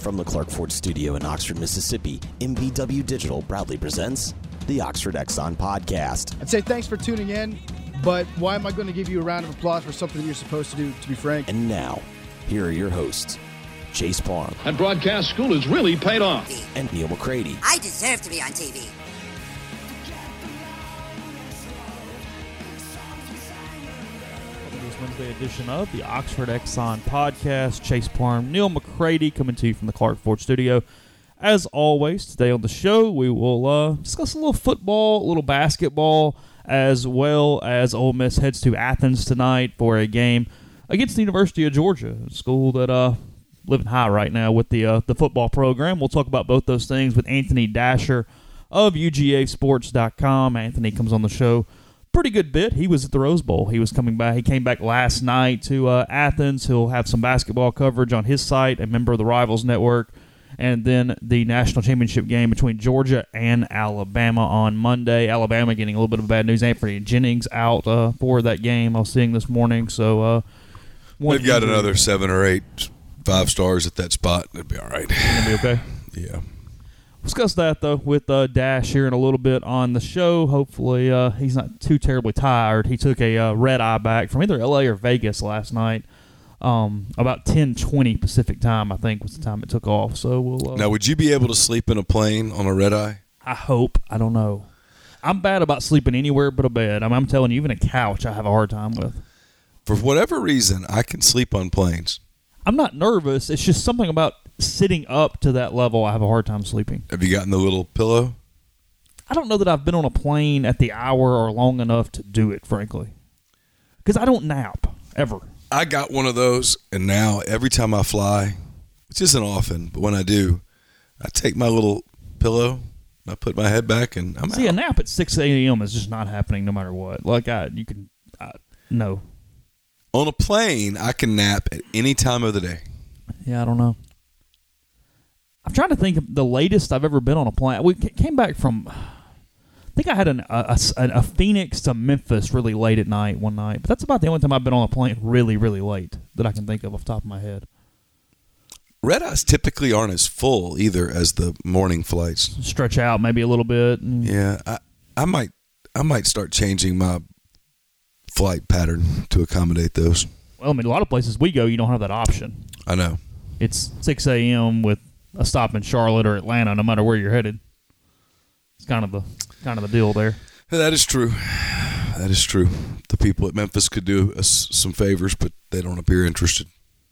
From the Clark Ford Studio in Oxford, Mississippi, MVW Digital proudly presents the Oxford Exxon Podcast. I'd say thanks for tuning in, but why am I going to give you a round of applause for something that you're supposed to do, to be frank? And now, here are your hosts, Chase Parham. And broadcast school has really paid off. And Neil McCready. I deserve to be on TV. Wednesday edition of the Oxford Exxon Podcast. Chase Parham, Neil McCready coming to you from the Clark Ford Studio. As always, today on the show, we will discuss a little football, a little basketball, as well as Ole Miss heads to Athens tonight for a game against the University of Georgia, a school that living high right now with the football program. We'll talk about both those things with Anthony Dasher of UGAsports.com. Anthony comes on the show pretty good bit. He was at the Rose Bowl. He was coming back. He came back last night to Athens. He'll have some basketball coverage on his site, a member of the Rivals Network, and then the national championship game between Georgia and Alabama on Monday. Alabama getting a little bit of bad news. Anthony Jennings out for that game I was seeing this morning. So they've got another 7 or 8 5-stars at that spot. It'd be all right. It'll be okay? Yeah. We'll discuss that, though, with Dash here in a little bit on the show. Hopefully he's not too terribly tired. He took a red-eye back from either L.A. or Vegas last night. About 10:20 Pacific time, I think, was the time it took off. So we'll. Now, would you be able to sleep in a plane on a red-eye? I hope. I don't know. I'm bad about sleeping anywhere but a bed. I'm telling you, even a couch I have a hard time with. For whatever reason, I can sleep on planes. I'm not nervous. It's just something about sitting up to that level I have a hard time sleeping. Have you gotten the little pillow? I don't know that I've been on a plane at the hour or long enough to do it, frankly. Because I don't nap, ever. I got one of those, and now every time I fly, which isn't often, but when I do, I take my little pillow, I put my head back, and I'm out. See, a nap at 6 a.m. is just not happening no matter what. Like, no. On a plane, I can nap at any time of the day. Yeah, I don't know. I'm trying to think of the latest I've ever been on a plane. We came back from, I think I had a Phoenix to Memphis really late at night one night. But that's about the only time I've been on a plane really, really late that I can think of off the top of my head. Red eyes typically aren't as full either as the morning flights. Stretch out maybe a little bit. Yeah, I might start changing my flight pattern to accommodate those. Well, I mean, a lot of places we go, you don't have that option. I know. It's 6 a.m. with a stop in Charlotte or Atlanta, no matter where you're headed. It's kind of the deal there. That is true. That is true. The people at Memphis could do us some favors, but they don't appear interested.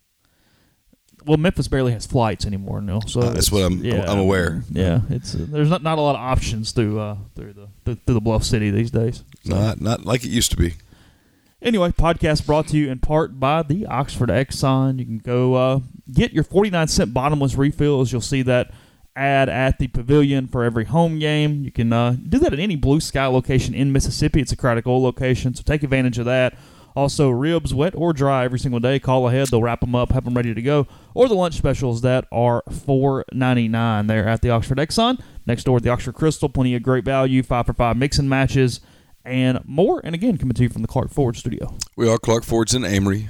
Well, Memphis barely has flights anymore, Neil. So that's what I'm aware. Yeah, it's there's not a lot of options through the Bluff City these days. So. Not like it used to be. Anyway, podcast brought to you in part by the Oxford Exxon. You can go get your 49-cent bottomless refills. You'll see that ad at the pavilion for every home game. You can do that at any Blue Sky location in Mississippi. It's a Craddock Oil location, so take advantage of that. Also, ribs, wet or dry, every single day. Call ahead. They'll wrap them up, have them ready to go. Or the lunch specials that are $4.99 there at the Oxford Exxon. Next door at the Oxford Crystal, plenty of great value, 5 for 5 mix and matches, and more. And again, coming to you from the Clark Ford Studio. We are Clark Ford's in Amory.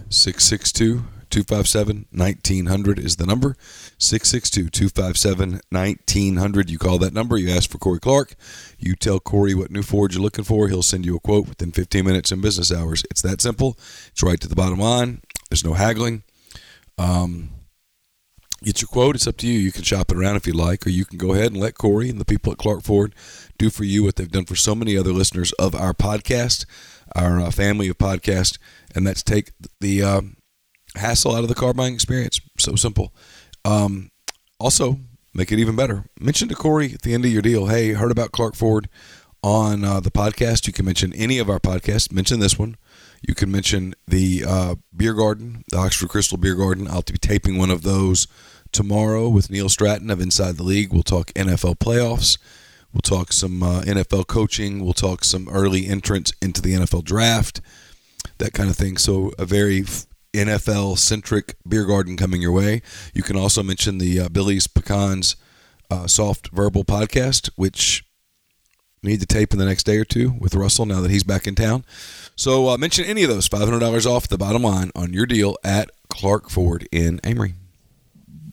662-257-1900 is the number. 662-257-1900. You call that number. You ask for Corey Clark. You tell Corey what new Ford you're looking for. He'll send you a quote within 15 minutes in business hours. It's that simple. It's right to the bottom line. There's no haggling. Get your quote. It's up to you. You can shop it around if you like, or you can go ahead and let Corey and the people at Clark Ford do for you what they've done for so many other listeners of our podcast, our family of podcasts, and that's take the hassle out of the car buying experience. So simple. Also, make it even better. Mention to Corey at the end of your deal, hey, heard about Clark Ford on the podcast. You can mention any of our podcasts. Mention this one. You can mention the beer garden, the Oxford Crystal Beer Garden. I'll be taping one of those tomorrow with Neil Stratton of Inside the League. We'll talk NFL playoffs. We'll talk some NFL coaching. We'll talk some early entrance into the NFL draft, that kind of thing. So a very NFL-centric beer garden coming your way. You can also mention the Billy's Pecans Soft Verbal podcast, which we need to tape in the next day or two with Russell now that he's back in town. So mention any of those, $500 off the bottom line on your deal at Clark Ford in Amory.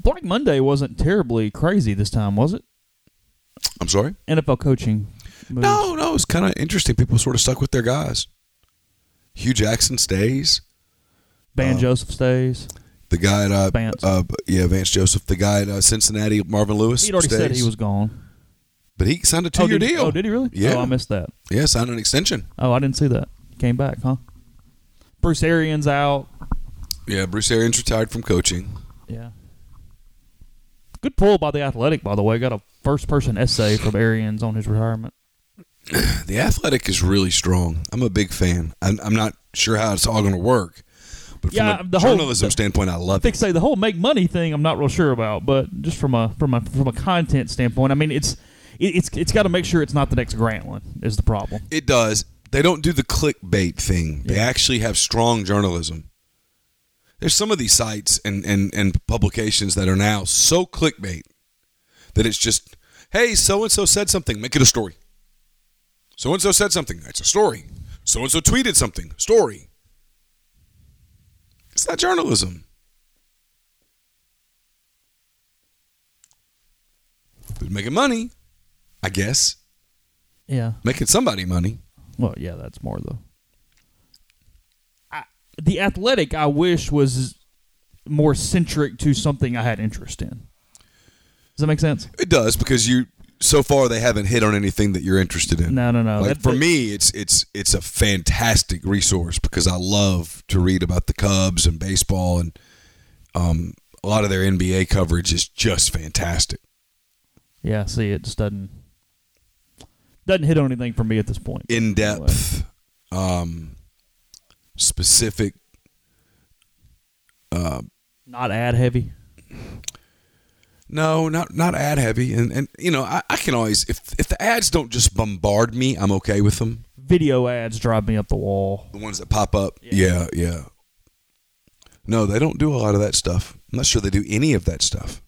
Black Monday wasn't terribly crazy this time, was it? I'm sorry? NFL coaching moves. No, it's kind of interesting. People sort of stuck with their guys. Hugh Jackson stays. Van Joseph stays. The guy at Vance. Vance Joseph. The guy at Cincinnati, Marvin Lewis. He'd already stays. said he was gone. But he signed a 2-year deal. Oh, did he really? Yeah. Oh, I missed that. Yeah, signed an extension. Oh, I didn't see that. Came back, huh? Bruce Arians out. Yeah, Bruce Arians retired from coaching. Yeah. Good pull by The Athletic, by the way. Got a first-person essay from Arians on his retirement. The Athletic is really strong. I'm a big fan. I'm not sure how it's all going to work. But Yeah, from the a whole- journalism standpoint, I love it. Say the whole make money thing, I'm not real sure about, but just from a content standpoint, I mean, it's got to make sure it's not the next Grantland is the problem. It does. They don't do the clickbait thing. They actually have strong journalism. There's some of these sites and publications that are now so clickbait that it's just, hey, so-and-so said something, make it a story. So-and-so said something, it's a story. So-and-so tweeted something, story. It's not journalism. But making money, I guess. Yeah. Making somebody money. Well, yeah, that's more The Athletic, I wish, was more centric to something I had interest in. Does that make sense? It does, because so far they haven't hit on anything that you're interested in. No. Like for me, it's a fantastic resource because I love to read about the Cubs and baseball, and a lot of their NBA coverage is just fantastic. Yeah, see, it just doesn't hit on anything for me at this point. In depth, specific. Not ad heavy. No, not ad heavy, and you know I can always if the ads don't just bombard me, I'm okay with them. Video ads drive me up the wall. The ones that pop up, yeah. No, they don't do a lot of that stuff. I'm not sure they do any of that stuff.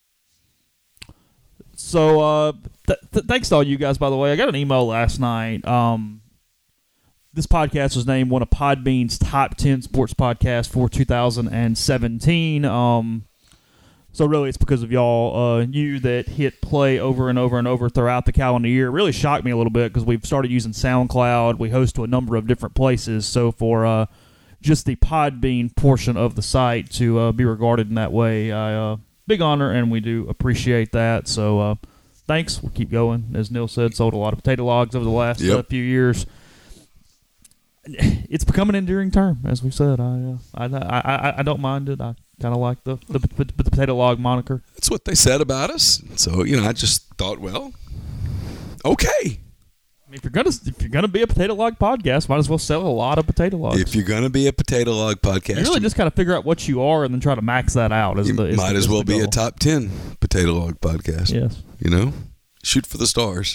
So, thanks to all you guys, by the way. I got an email last night. This podcast was named one of Podbean's top 10 sports podcasts for 2017. So really, it's because of y'all, you that hit play over and over and over throughout the calendar year. It really shocked me a little bit because we've started using SoundCloud. We host to a number of different places. So for just the Podbean portion of the site to be regarded in that way, big honor, and we do appreciate that. So thanks. We'll keep going. As Neil said, sold a lot of potato logs over the last few years. It's become an enduring term, as we said. I don't mind it. I kind of like the potato log moniker. That's what they said about us. So I just thought, well, okay. I mean, if you're gonna be a potato log podcast, might as well sell a lot of potato logs. If you're gonna be a potato log podcast, you really just kind of figure out what you are and then try to max that out. Might as well be a top 10 potato log podcast. Yes. Shoot for the stars.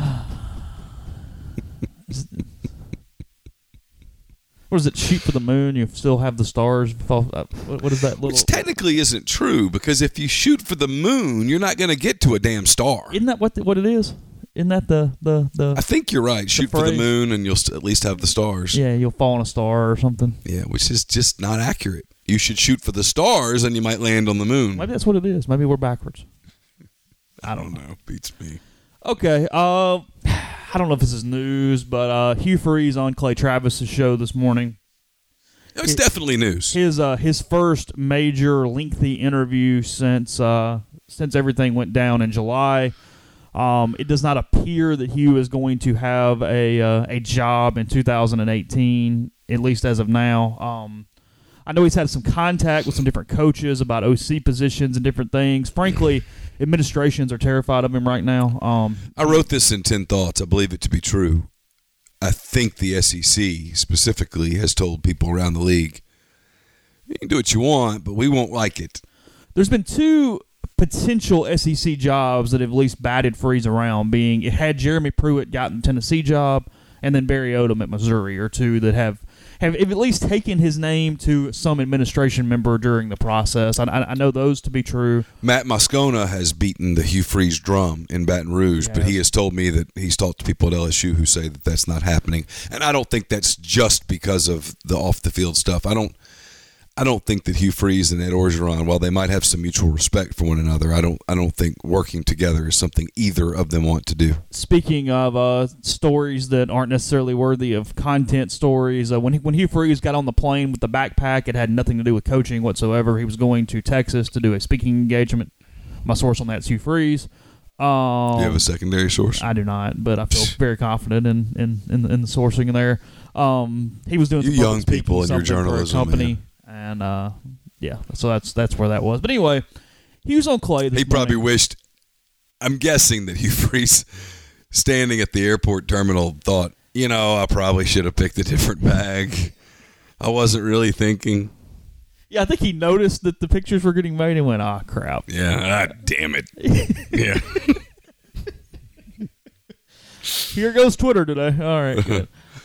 What is it? Shoot for the moon. You still have the stars. What is that little? Which technically isn't true because if you shoot for the moon, you're not going to get to a damn star. Isn't that what it is? Isn't that the? I think you're right. Shoot for the moon, and you'll at least have the stars. Yeah, you'll fall on a star or something. Yeah, which is just not accurate. You should shoot for the stars, and you might land on the moon. Maybe that's what it is. Maybe we're backwards. I don't know. Beats me. Okay. I don't know if this is news, but Hugh Freeze on Clay Travis's show this morning. It's definitely news. His first major lengthy interview since everything went down in July. It does not appear that Hugh is going to have a job in 2018, at least as of now. I know he's had some contact with some different coaches about OC positions and different things. Frankly, administrations are terrified of him right now. I wrote this in 10 Thoughts. I believe it to be true. I think the SEC specifically has told people around the league, you can do what you want, but we won't like it. There's been two potential SEC jobs that have at least batted Freeze around, being it had Jeremy Pruitt gotten the Tennessee job, and then Barry Odom at Missouri, or two that have at least taken his name to some administration member during the process. I know those to be true. Matt Moscona has beaten the Hugh Freeze drum in Baton Rouge, but he has told me that he's talked to people at LSU who say that that's not happening. And I don't think that's just because of the off-the-field stuff. I I don't think that Hugh Freeze and Ed Orgeron, while they might have some mutual respect for one another, I don't think working together is something either of them want to do. Speaking of stories that aren't necessarily worthy of content stories, when Hugh Freeze got on the plane with the backpack, it had nothing to do with coaching whatsoever. He was going to Texas to do a speaking engagement. My source on that is Hugh Freeze. Do you have a secondary source? I do not, but I feel very confident in the sourcing there. He was doing some young people in your journalism, for a company, and so that's where that was. But anyway, he was on Clay. He probably wished. I'm guessing that Hugh Freeze, standing at the airport terminal, thought, I probably should have picked a different bag. I wasn't really thinking. Yeah, I think he noticed that the pictures were getting made and went, crap. Yeah, damn it. Yeah. Here goes Twitter today. All right, good.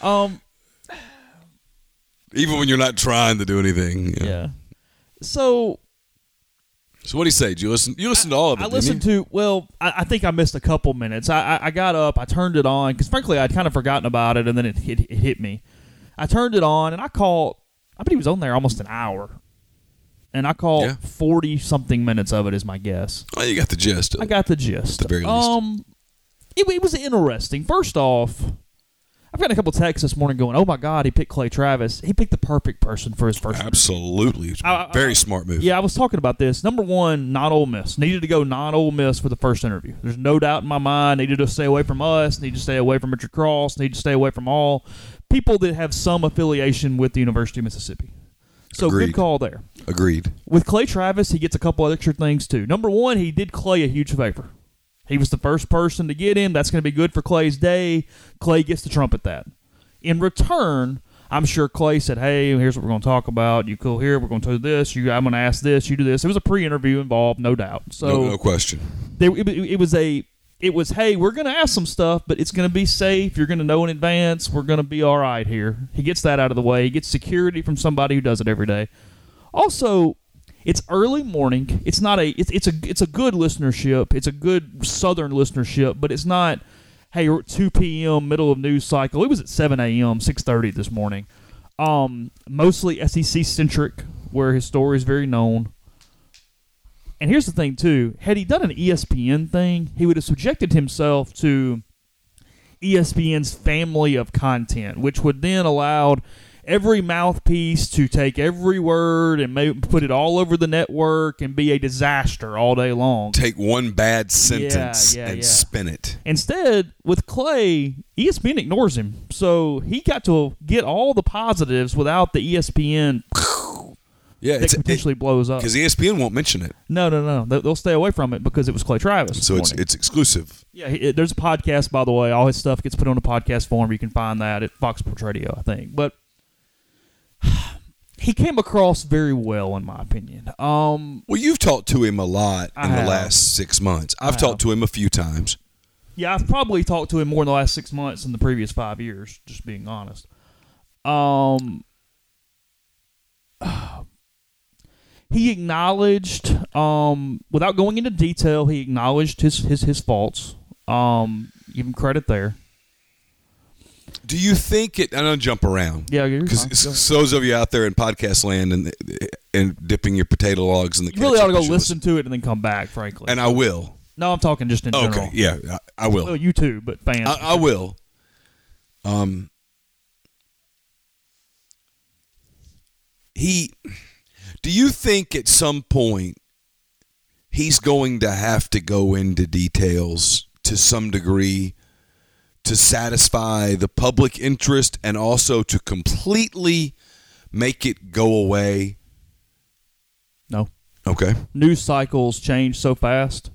Even when you're not trying to do anything. Yeah. So what do you say? Did you listen? You listened to all of it, I listened to, I think I missed a couple minutes. I got up, I turned it on, because frankly, I'd kind of forgotten about it, and then it hit me. I turned it on, and I bet he was on there almost an hour. And I called 40-something minutes of it is my guess. Oh, you got the gist. I got the gist. At the very least. It was interesting. First off, I've got a couple texts this morning going, oh, my God, he picked Clay Travis. He picked the perfect person for his first Absolutely. Very smart move. Yeah, I was talking about this. Number one, not Ole Miss. Needed to go non-Ole Miss for the first interview. There's no doubt in my mind. Needed to stay away from us. Needed to stay away from Richard Cross. Needed to stay away from all people that have some affiliation with the University of Mississippi. So Agreed. Good call there. Agreed. With Clay Travis, he gets a couple extra things, too. Number one, he did Clay a huge favor. He was the first person to get him. That's going to be good for Clay's day. Clay gets to trumpet that. In return, I'm sure Clay said, hey, here's what we're going to talk about. You cool here? We're going to do this. I'm going to ask this. You do this. It was a pre-interview involved, no doubt. So no question. It was, hey, we're going to ask some stuff, but it's going to be safe. You're going to know in advance. We're going to be all right here. He gets that out of the way. He gets security from somebody who does it every day. Also, it's early morning. It's not it's a good listenership. It's a good Southern listenership, but it's not, hey, we're at 2 p.m., middle of news cycle. It was at 7 a.m., 6:30 this morning. Mostly SEC-centric, where his story is very known. And here's the thing, too. Had he done an ESPN thing, he would have subjected himself to ESPN's family of content, which would then allow every mouthpiece to take every word and put it all over the network and be a disaster all day long. Take one bad sentence and spin it. Instead, with Clay, ESPN ignores him. So he got to get all the positives without the ESPN... Yeah, that potentially blows up. Because ESPN won't mention it. No. They'll stay away from it because it was Clay Travis. So it's exclusive. Yeah, there's a podcast, by the way. All his stuff gets put on a podcast form. You can find that at Fox Sports Radio, I think. But he came across very well, in my opinion. Well, you've talked to him a lot in the last 6 months. I've talked to him a few times. Yeah, I've probably talked to him more in the last 6 months than the previous 5 years, just being honest. He acknowledged, without going into detail, he acknowledged his faults. Give him credit there. Do you think it? I'm gonna jump around. Yeah, because those of you out there in podcast land and dipping your potato logs in the you really ought to go listen to it and then come back. Frankly, and I will. No, I'm talking just in general. Okay, yeah, I will. Well, you too, but fans. I will. Do you think at some point he's going to have to go into details to some degree to satisfy the public interest and also to completely make it go away? No. Okay. News cycles change so fast.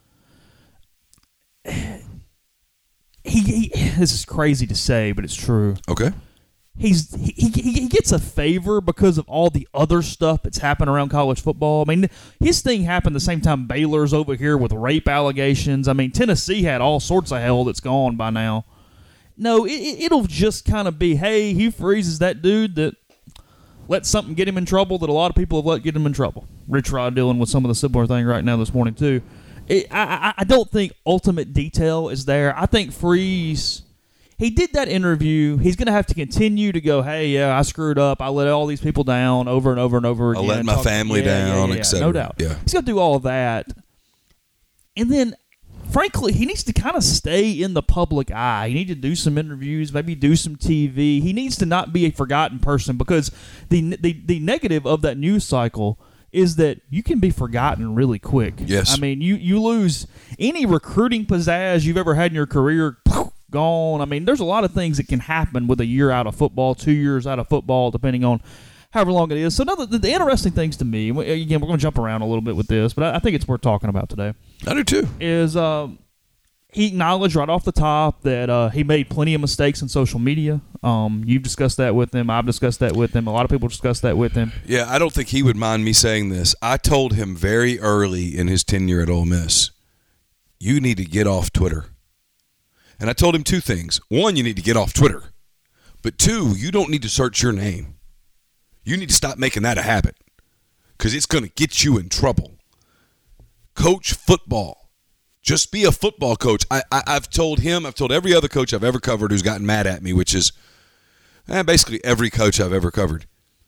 This is crazy to say, but it's true. Okay. He gets a favor because of all the other stuff that's happened around college football. I mean, his thing happened the same time Baylor's over here with rape allegations. I mean, Tennessee had all sorts of hell that's gone by now. No, it'll just kind of be, hey, Hugh Freeze is that dude that let something get him in trouble that a lot of people have let get him in trouble. Rich Rod dealing with some of the similar thing right now this morning, too. I don't think ultimate detail is there. I think Freeze... he did that interview. He's going to have to continue to go, hey, yeah, I screwed up. I let all these people down over and over and over again. I let my family down, etc. No doubt. Yeah. He's going to do all of that. And then, frankly, he needs to kind of stay in the public eye. He needs to do some interviews, maybe do some TV. He needs to not be a forgotten person, because the negative of that news cycle is that you can be forgotten really quick. Yes. I mean, you lose any recruiting pizzazz you've ever had in your career, gone. I mean, there's a lot of things that can happen with a year out of football, 2 years out of football, depending on however long it is. So now the interesting things to me, again, we're going to jump around a little bit with this, but I think it's worth talking about today. I do too. Is he acknowledged right off the top that he made plenty of mistakes in social media. You've discussed that with him. I've discussed that with him. A lot of people discussed that with him. Yeah, I don't think he would mind me saying this. I told him very early in his tenure at Ole Miss, you need to get off Twitter. And I told him two things. One, you need to get off Twitter. But two, you don't need to search your name. You need to stop making that a habit, because it's going to get you in trouble. Coach football. Just be a football coach. I've told him, I've told every other coach I've ever covered who's gotten mad at me, which is basically every coach I've ever covered.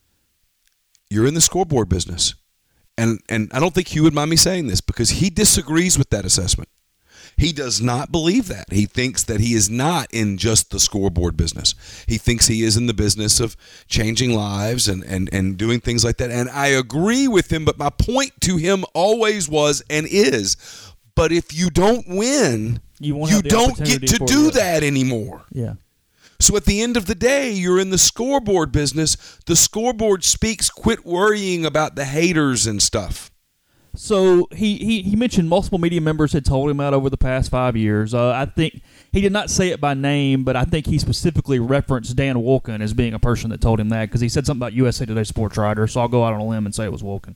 You're in the scoreboard business. And I don't think he would mind me saying this, because he disagrees with that assessment. He does not believe that. He thinks that he is not in just the scoreboard business. He thinks he is in the business of changing lives and doing things like that. And I agree with him, but my point to him always was and is, but if you don't win, you don't get to do that anymore. Yeah. So at the end of the day, you're in the scoreboard business. The scoreboard speaks. Quit worrying about the haters and stuff. So he mentioned multiple media members had told him that over the past 5 years. I think he did not say it by name, but I think he specifically referenced Dan Wolken as being a person that told him that, because he said something about USA Today Sports Writer, so I'll go out on a limb and say it was Wolken.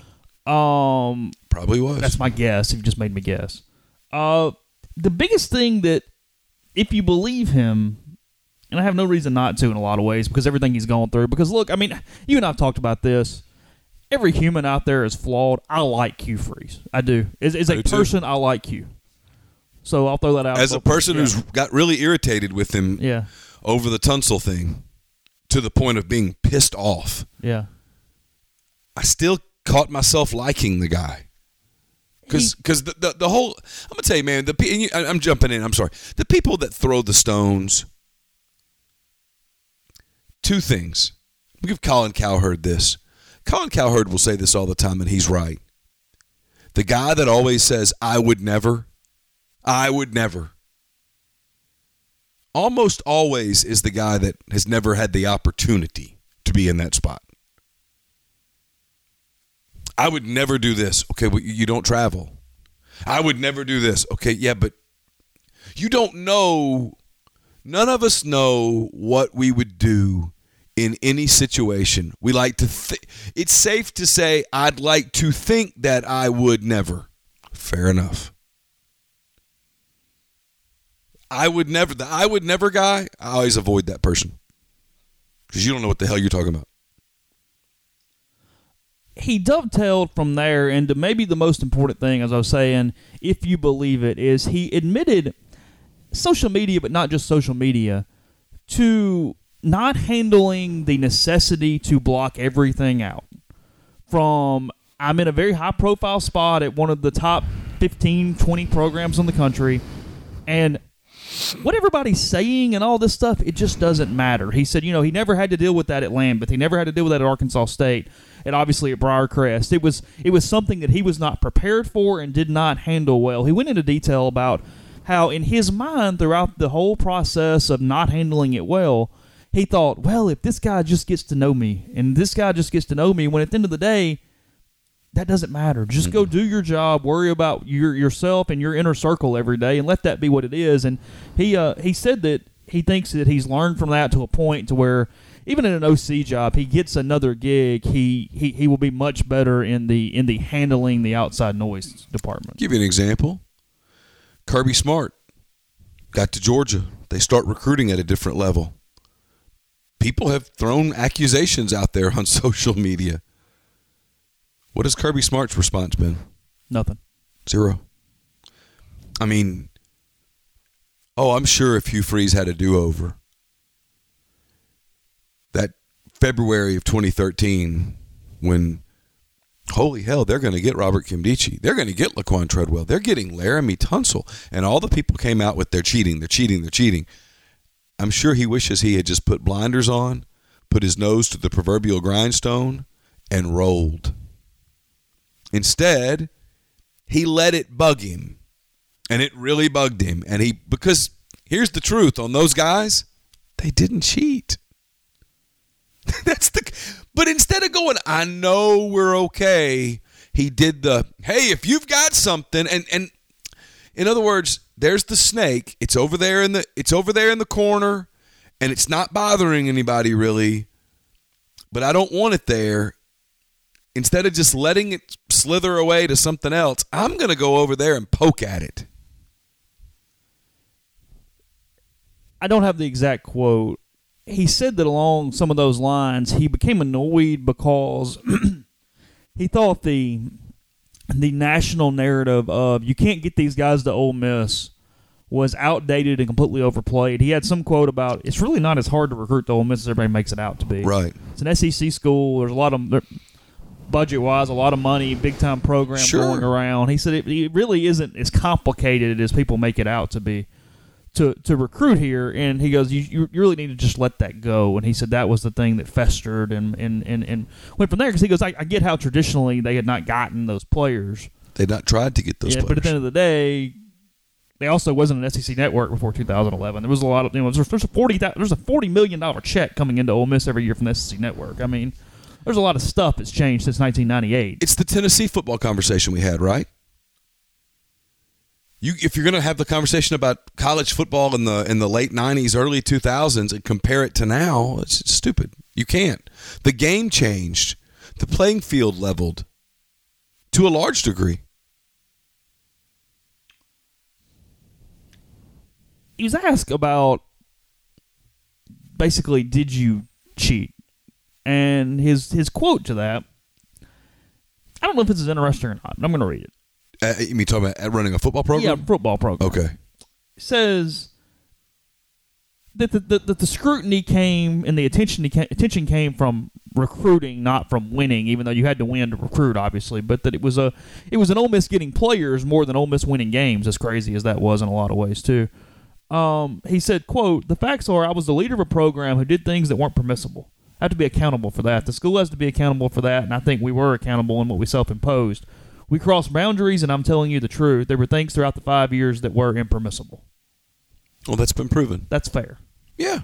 Probably was. That's my guess. He just made me guess. The biggest thing that, if you believe him, and I have no reason not to in a lot of ways, because everything he's gone through, because look, I mean, you and I have talked about this. Every human out there is flawed. I like Q Freeze. I do. As a person, I like Q. So I'll throw that out. As a person who's got really irritated with him over the Tunsil thing, to the point of being pissed off. Yeah. I still caught myself liking the guy. Because the whole, I'm going to tell you, man, I'm jumping in, I'm sorry. The people that throw the stones, two things. I'll give Colin Cowherd this. Colin Cowherd will say this all the time, and he's right. The guy that always says, I would never, almost always is the guy that has never had the opportunity to be in that spot. I would never do this. Okay, well, you don't travel. I would never do this. Okay, yeah, but you don't know. None of us know what we would do in any situation. We like to it's safe to say, I'd like to think that I would never. Fair enough. I would never, the I would never guy, I always avoid that person. Because you don't know what the hell you're talking about. He dovetailed from there into maybe the most important thing, as I was saying, if you believe it, is he admitted social media, but not just social media, to not handling the necessity to block everything out. From, I'm in a very high-profile spot at one of the top 15, 20 programs in the country, and what everybody's saying and all this stuff, it just doesn't matter. He said, he never had to deal with that at Lambeth. He never had to deal with that at Arkansas State, and obviously at Briarcrest. It was something that he was not prepared for and did not handle well. He went into detail about how, in his mind, throughout the whole process of not handling it well, he thought, well, if this guy just gets to know me, and this guy just gets to know me, when at the end of the day, that doesn't matter. Just go do your job, worry about yourself and your inner circle every day, and let that be what it is. And he said that he thinks that he's learned from that to a point to where even in an OC job, he gets another gig, he will be much better in the handling the outside noise department. Give you an example. Kirby Smart got to Georgia. They start recruiting at a different level. People have thrown accusations out there on social media. What has Kirby Smart's response been? Nothing. Zero. I mean, Oh, I'm sure if Hugh Freeze had a do-over, that February of 2013, when, holy hell, they're going to get Robert Nkemdiche. They're going to get Laquan Treadwell. They're getting Laramie Tunsil. And all the people came out with they're cheating. I'm sure he wishes he had just put blinders on, put his nose to the proverbial grindstone, and rolled. Instead, he let it bug him. And it really bugged him. Because here's the truth on those guys, they didn't cheat. But instead of going, I know we're okay, he did hey, if you've got something, and in other words, there's the snake. It's over there in the corner, and it's not bothering anybody really. But I don't want it there. Instead of just letting it slither away to something else, I'm going to go over there and poke at it. I don't have the exact quote. He said that along some of those lines, he became annoyed because he thought the national narrative of you can't get these guys to Ole Miss was outdated and completely overplayed. He had some quote about it's really not as hard to recruit to Ole Miss as everybody makes it out to be. Right. It's an SEC school. There's a lot of budget-wise, a lot of money, big-time program going around. He said it really isn't as complicated as people make it out to be to recruit here. And he goes, you really need to just let that go. And he said that was the thing that festered and went from there. Because he goes, I get how traditionally they had not gotten those players. They'd not tried to get those players. But at the end of the day, they also wasn't an SEC network before 2011. There was a lot of there's a $40 million check coming into Ole Miss every year from the SEC network. I mean, there's a lot of stuff that's changed since 1998. It's the Tennessee football conversation we had, right? If you're going to have the conversation about college football in the late 90s, early 2000s, and compare it to now, it's stupid. You can't. The game changed. The playing field leveled to a large degree. He was asked about basically, did you cheat? And his quote to that, I don't know if this is interesting or not, but I'm going to read it. You mean talking about running a football program? Yeah, football program. Okay. It says that the scrutiny came and the attention came from recruiting, not from winning, even though you had to win to recruit, obviously. But that it was an Ole Miss getting players more than Ole Miss winning games, as crazy as that was in a lot of ways, too. He said, quote, "The facts are I was the leader of a program who did things that weren't permissible. I have to be accountable for that. The school has to be accountable for that, and I think we were accountable in what we self-imposed. We crossed boundaries, and I'm telling you the truth. There were things throughout the 5 years that were impermissible." Well, that's been proven. That's fair. Yeah.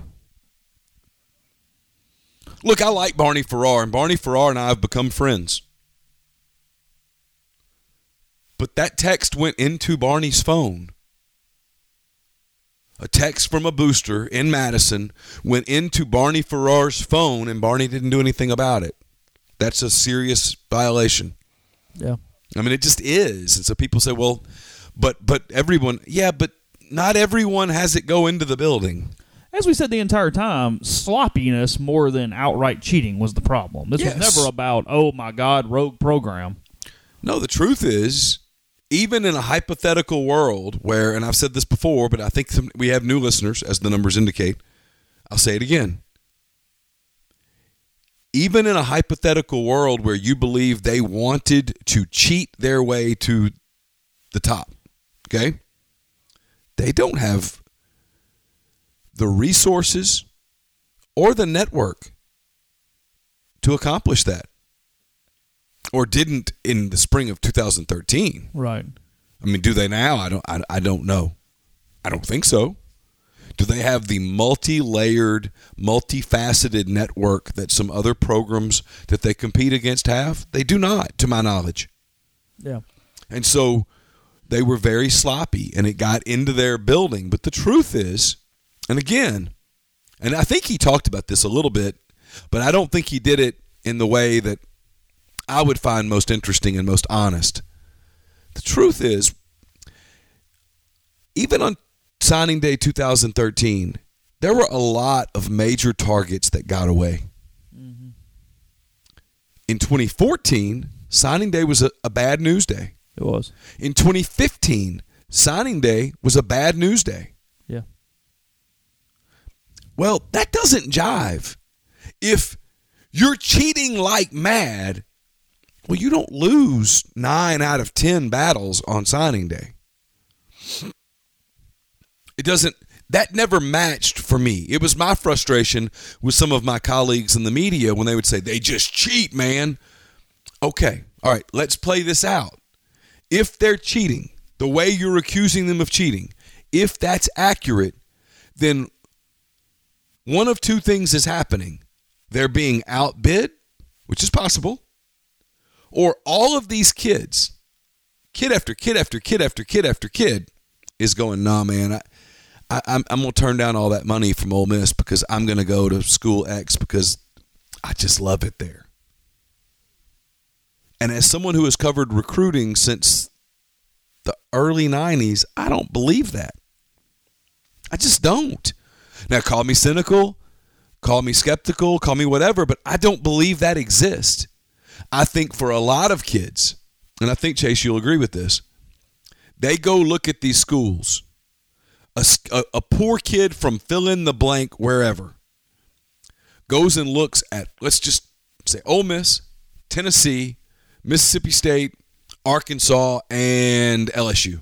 Look, I like Barney Farrar, and Barney Farrar and I have become friends. But that text went into Barney's phone. A text from a booster in Madison went into Barney Farrar's phone, and Barney didn't do anything about it. That's a serious violation. Yeah. I mean, it just is. And so people say, well, but everyone, but not everyone has it go into the building. As we said the entire time, sloppiness more than outright cheating was the problem. This was never about, oh, my God, rogue program. No, the truth is, even in a hypothetical world where, and I've said this before, but I think we have new listeners, as the numbers indicate, I'll say it again. Even in a hypothetical world where you believe they wanted to cheat their way to the top, okay? They don't have the resources or the network to accomplish that. Or didn't in the spring of 2013. Right. I mean, do they now? I don't know. I don't think so. Do they have the multi-layered, multifaceted network that some other programs that they compete against have? They do not, to my knowledge. Yeah. And so they were very sloppy, and it got into their building. But the truth is, and again, and I think he talked about this a little bit, but I don't think he did it in the way that I would find most interesting and most honest. The truth is, even on signing day 2013, there were a lot of major targets that got away. Mm-hmm. In 2014, signing day was a bad news day. It was. In 2015, signing day was a bad news day. Yeah. Well, that doesn't jive. If you're cheating like mad, well, you don't lose 9 out of 10 battles on signing day. That never matched for me. It was my frustration with some of my colleagues in the media when they would say, they just cheat, man. Okay, all right, let's play this out. If they're cheating, the way you're accusing them of cheating, if that's accurate, then one of two things is happening. They're being outbid, which is possible, or all of these kids, kid after kid after kid after kid after kid, is going, nah, man, I'm going to turn down all that money from Ole Miss because I'm going to go to school X because I just love it there. And as someone who has covered recruiting since the early 90s, I don't believe that. I just don't. Now, call me cynical, call me skeptical, call me whatever, but I don't believe that exists. I think for a lot of kids, and I think, Chase, you'll agree with this, they go look at these schools. A poor kid from fill in the blank wherever goes and looks at, let's just say, Ole Miss, Tennessee, Mississippi State, Arkansas, and LSU.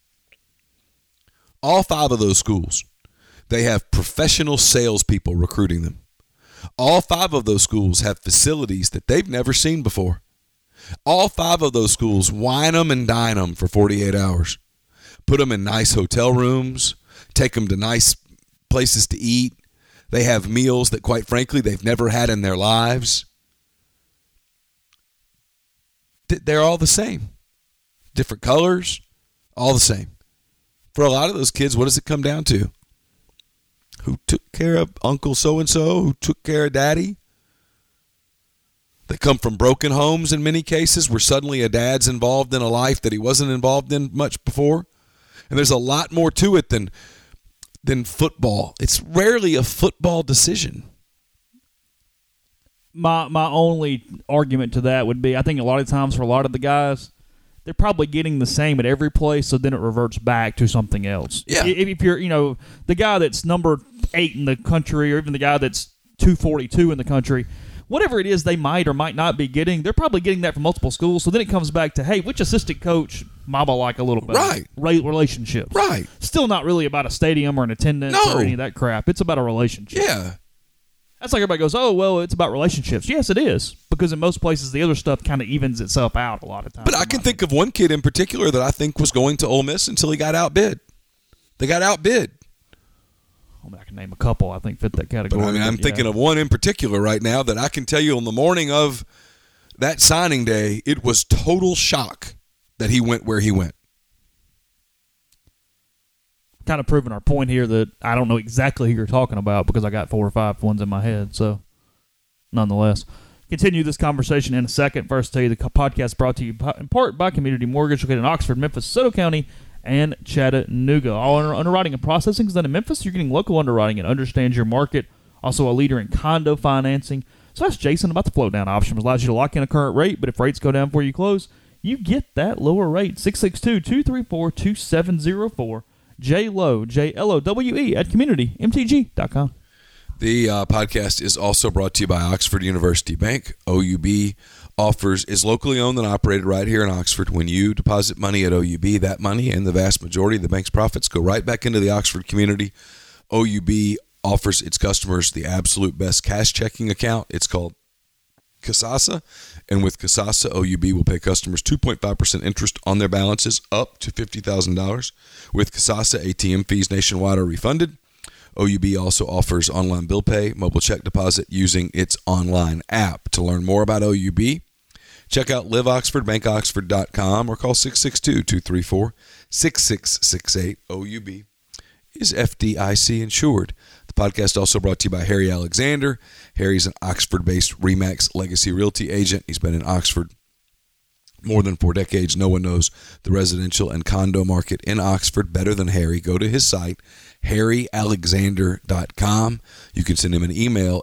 All 5 of those schools, they have professional salespeople recruiting them. All 5 of those schools have facilities that they've never seen before. All 5 of those schools wine them and dine them for 48 hours. Put them in nice hotel rooms, take them to nice places to eat. They have meals that, quite frankly, they've never had in their lives. They're all the same. Different colors, all the same. For a lot of those kids, what does it come down to? Who took care of Uncle so-and-so? Who took care of Daddy? They come from broken homes in many cases where suddenly a dad's involved in a life that he wasn't involved in much before. And there's a lot more to it than football. It's rarely a football decision. My only argument to that would be, I think a lot of times for a lot of the guys, they're probably getting the same at every place, so then it reverts back to something else. Yeah. If you're, the guy that's number 8 in the country, or even the guy that's 242 in the country, whatever it is they might or might not be getting, they're probably getting that from multiple schools. So then it comes back to, hey, which assistant coach Mama like a little bit? Right. Relationships. Right. Still not really about a stadium or an attendance or any of that crap. It's about a relationship. Yeah. That's like everybody goes, oh, well, it's about relationships. Yes, it is. Because in most places, the other stuff kind of evens itself out a lot of times. But I can think of one kid in particular that I think was going to Ole Miss until he got outbid. They got outbid. I can name a couple I think fit that category. But I'm thinking of one in particular right now that I can tell you on the morning of that signing day, it was total shock that he went where he went. Kind of proving our point here that I don't know exactly who you're talking about because I got 4 or 5 ones in my head. So, nonetheless, continue this conversation in a second. First, tell you the podcast brought to you in part by Community Mortgage, located in Oxford, Memphis, Soto County, and Chattanooga. All underwriting and processing is done in Memphis. You're getting local underwriting and understands your market. Also, a leader in condo financing. So that's Jason about the float down option, which allows you to lock in a current rate. But if rates go down before you close, you get that lower rate. 662-234-2704. JLowe, JLOWE at communitymtg.com. The podcast is also brought to you by Oxford University Bank. OUB is locally owned and operated right here in Oxford. When you deposit money at OUB, that money and the vast majority of the bank's profits go right back into the Oxford community. OUB offers its customers the absolute best cash checking account. It's called Kasasa, and with Kasasa, OUB will pay customers 2.5% interest on their balances up to $50,000. With Kasasa, ATM fees nationwide are refunded. OUB also offers online bill pay, mobile check deposit using its online app. To learn more about OUB, check out liveoxfordbankoxford.com or call 662-234-6668. OUB is FDIC insured. The podcast also brought to you by Harry Alexander. Harry's an Oxford-based RE/MAX legacy realty agent. He's been in Oxford more than 4 decades. No one knows the residential and condo market in Oxford better than Harry. Go to his site, harryalexander.com. You can send him an email,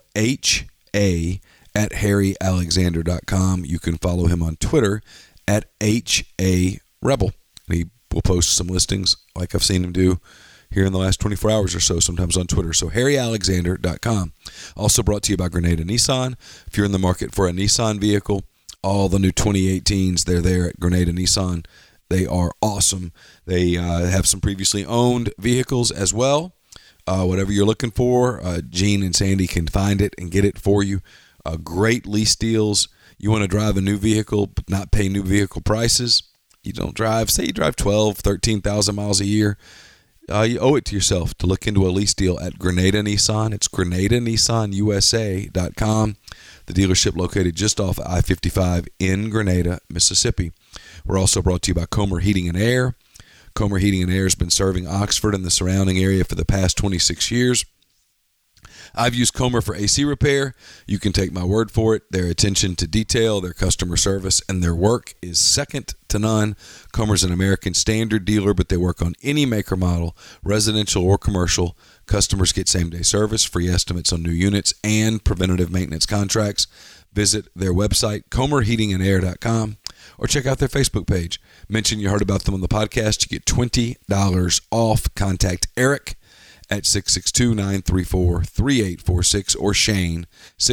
ha@harryalexander.com. You can follow him on Twitter at HARebel. He will post some listings like I've seen him do here in the last 24 hours or so, sometimes on Twitter. So harryalexander.com. Also brought to you by Grenada Nissan. If you're in the market for a Nissan vehicle, all the new 2018s, they're there at Grenada Nissan. They are awesome. They have some previously owned vehicles as well. Whatever you're looking for, Gene and Sandy can find it and get it for you. Great lease deals. You want to drive a new vehicle but not pay new vehicle prices. You don't drive, say you drive 12, 13,000 miles a year. You owe it to yourself to look into a lease deal at Grenada Nissan. It's GrenadaNissanUSA.com. The dealership located just off I-55 in Grenada, Mississippi. We're also brought to you by Comer Heating and Air. Comer Heating and Air has been serving Oxford and the surrounding area for the past 26 years. I've used Comer for AC repair. You can take my word for it. Their attention to detail, their customer service, and their work is second to none. Comer's an American Standard dealer, but they work on any maker model, residential or commercial. Customers get same-day service, free estimates on new units, and preventative maintenance contracts. Visit their website, ComerHeatingandAir.com, or check out their Facebook page. Mention you heard about them on the podcast. You get $20 off. Contact Eric at 662-934-3846 or Shane,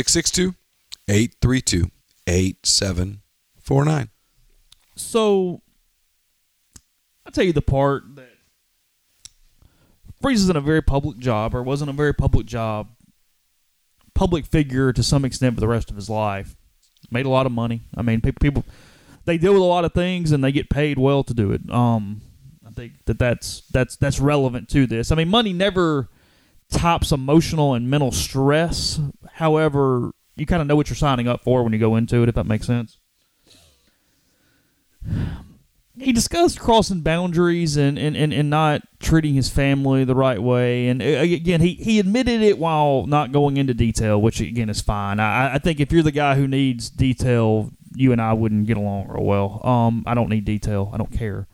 662-832-8749. So, I'll tell you the part that Freeze is in a very public job, or wasn't a very public job, public figure to some extent for the rest of his life. Made a lot of money. I mean, people they deal with a lot of things and they get paid well to do it. I think that's relevant to this. I mean, money never tops emotional and mental stress. However, you kind of know what you're signing up for when you go into it, if that makes sense. He discussed crossing boundaries and not treating his family the right way. And again, he admitted it while not going into detail, which again is fine. I think if you're the guy who needs detail, you and I wouldn't get along real well. I don't need detail. I don't care.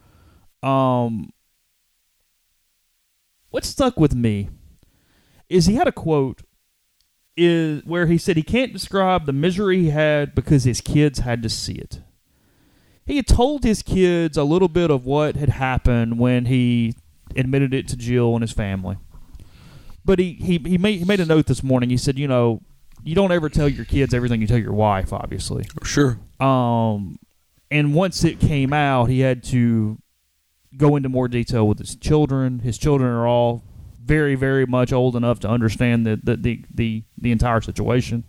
What stuck with me is he had a quote where he said he can't describe the misery he had because his kids had to see it. He had told his kids a little bit of what had happened when he admitted it to Jill and his family. But he made a note this morning. He said, you don't ever tell your kids everything you tell your wife, obviously. Sure. And once it came out, he had to go into more detail with his children. His children are all very, very much old enough to understand the entire situation.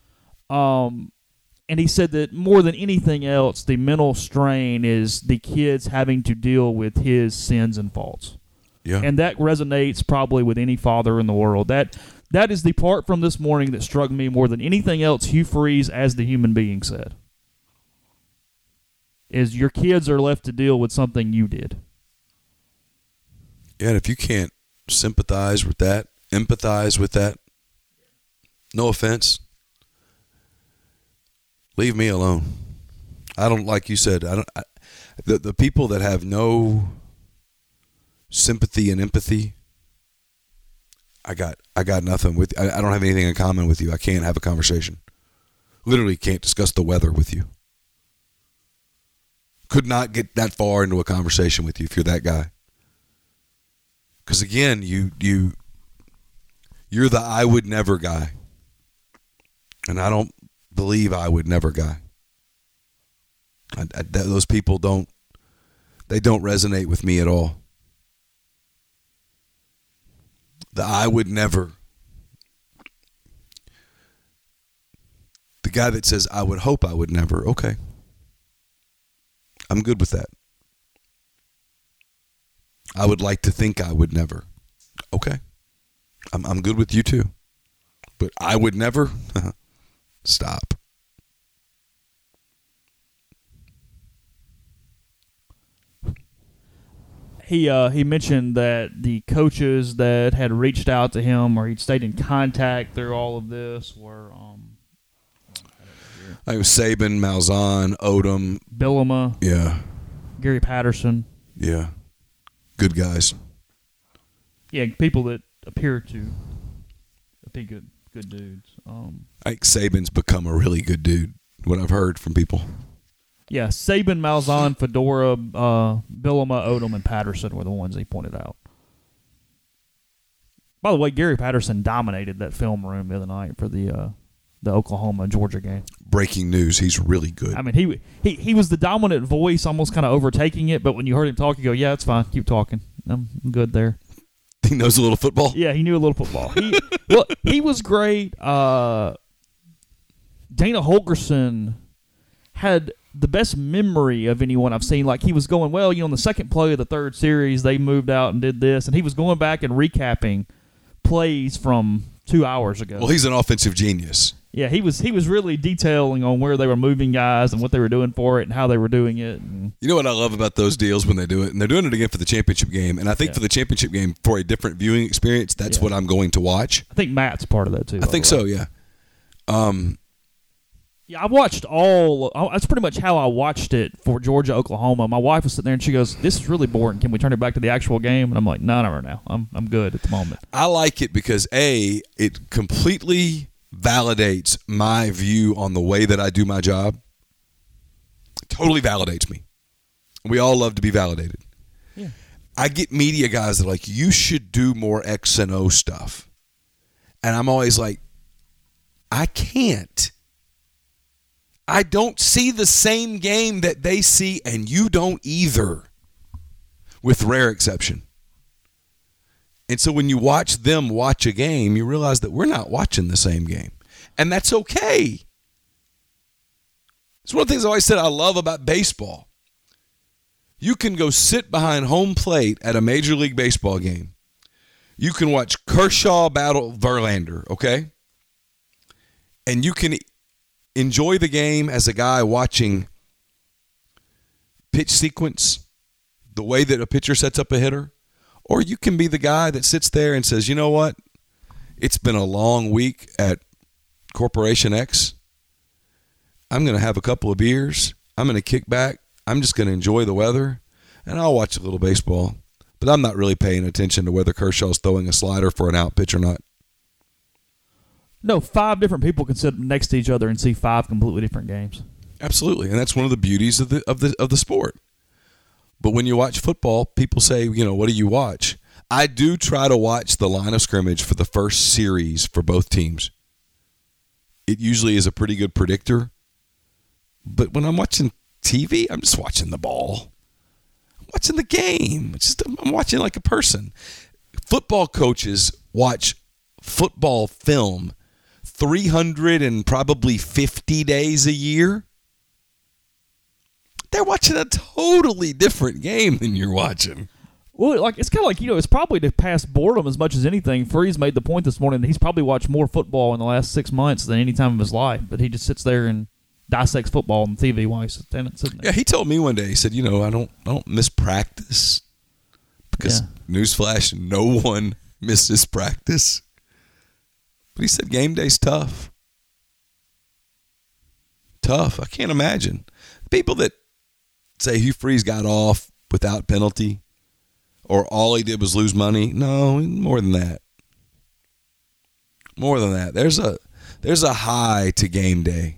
And he said that more than anything else, the mental strain is the kids having to deal with his sins and faults. Yeah. And that resonates probably with any father in the world. That is the part from this morning that struck me more than anything else Hugh Freeze as the human being said. Is your kids are left to deal with something you did. Yeah, and if you can't sympathize with that, empathize with that, no offense, leave me alone. I don't, like you said, the people that have no sympathy and empathy, I got nothing with. I don't have anything in common with you. I can't have a conversation. Literally can't discuss the weather with you. Could not get that far into a conversation with you if you're that guy. Because again, you're the I would never guy, and I don't believe I would never guy. Those people don't resonate with me at all. The I would never. The guy that says I would hope I would never. Okay. I'm good with that. I would like to think I would never. Okay. I'm good with you too. But I would never? Stop. He mentioned that the coaches that had reached out to him or he'd stayed in contact through all of this were I was Saban, Malzahn, Odom, Bielema, yeah, Gary Patterson, yeah, good guys. Yeah, people that appear to be good dudes. I think Saban's become a really good dude. What I've heard from people. Yeah, Saban, Malzahn, Fedora, Bielema, Odom, and Patterson were the ones he pointed out. By the way, Gary Patterson dominated that film room the other night for the Oklahoma-Georgia game. Breaking news, he's really good. I mean, he was the dominant voice, almost kind of overtaking it, but when you heard him talk, you go, yeah, it's fine. Keep talking. I'm good there. He knows a little football? Yeah, he knew a little football. He was great. Dana Holgorsen had the best memory of anyone I've seen. Like, he was going, well, on the second play of the third series, they moved out and did this, and he was going back and recapping plays from 2 hours ago. Well, he's an offensive genius. Yeah, he was really detailing on where they were moving guys and what they were doing for it and how they were doing it. And you know what I love about those deals when they do it? And they're doing it again for the championship game. And I think for the championship game, for a different viewing experience, that's what I'm going to watch. I think Matt's part of that, too. I think so, yeah. Yeah, I watched that's pretty much how I watched it for Georgia, Oklahoma. My wife was sitting there and she goes, this is really boring. Can we turn it back to the actual game? And I'm like, no, I'm good at the moment. I like it because, A, it completely validates my view on the way that I do my job. It totally validates me. We all love to be validated. Yeah. I get media guys that are like, you should do more X and O stuff. And I'm always like, I can't. I don't see the same game that they see, and you don't either, with rare exception. And so when you watch them watch a game, you realize that we're not watching the same game. And that's okay. It's one of the things I always said I love about baseball. You can go sit behind home plate at a Major League Baseball game. You can watch Kershaw battle Verlander, okay? And you can enjoy the game as a guy watching pitch sequence, the way that a pitcher sets up a hitter. Or you can be the guy that sits there and says, you know what? It's been a long week at Corporation X. I'm going to have a couple of beers. I'm going to kick back. I'm just going to enjoy the weather. And I'll watch a little baseball. But I'm not really paying attention to whether Kershaw's throwing a slider for an out pitch or not. No, 5 different people can sit next to each other and see 5 completely different games. Absolutely, and that's one of the beauties of the sport. But when you watch football, people say, what do you watch? I do try to watch the line of scrimmage for the first series for both teams. It usually is a pretty good predictor. But when I'm watching TV, I'm just watching the ball. I'm watching the game. I'm watching like a person. Football coaches watch football film 350 days a year. They're watching a totally different game than you're watching. Well, it's kind of like, it's probably to pass boredom as much as anything. Freeze made the point this morning that he's probably watched more football in the last 6 months than any time of his life, but he just sits there and dissects football on TV while he's sitting there. Yeah, he told me one day, he said, I don't miss practice because, newsflash, no one misses practice. But he said game day's tough. Tough. I can't imagine. People that say Hugh Freeze got off without penalty or all he did was lose money. No, more than that. More than that. There's a high to game day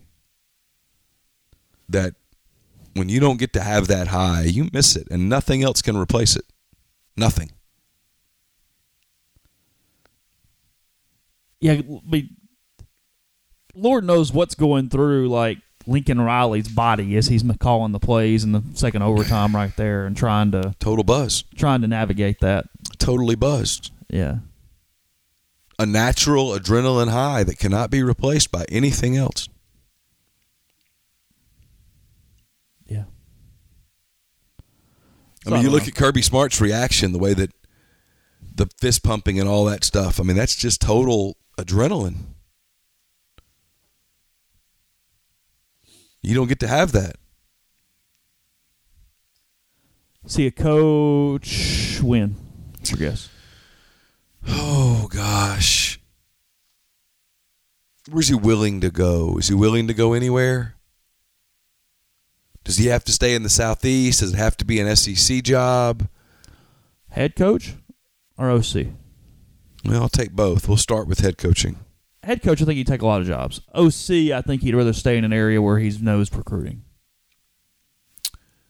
that when you don't get to have that high, you miss it, and nothing else can replace it. Nothing. Yeah, Lord knows what's going through Lincoln Riley's body as he's calling the plays in the second overtime right there and trying to navigate that. Totally buzzed. Yeah. A natural adrenaline high that cannot be replaced by anything else. Yeah. You look at Kirby Smart's reaction, the way that the fist pumping and all that stuff. That's just total adrenaline. You don't get to have that. See a coach win, I guess. Oh, gosh. Where's he willing to go? Is he willing to go anywhere? Does he have to stay in the Southeast? Does it have to be an SEC job? Head coach or OC? Well, I'll take both. We'll start with head coaching. Head coach, I think he'd take a lot of jobs. OC, I think he'd rather stay in an area where he knows recruiting.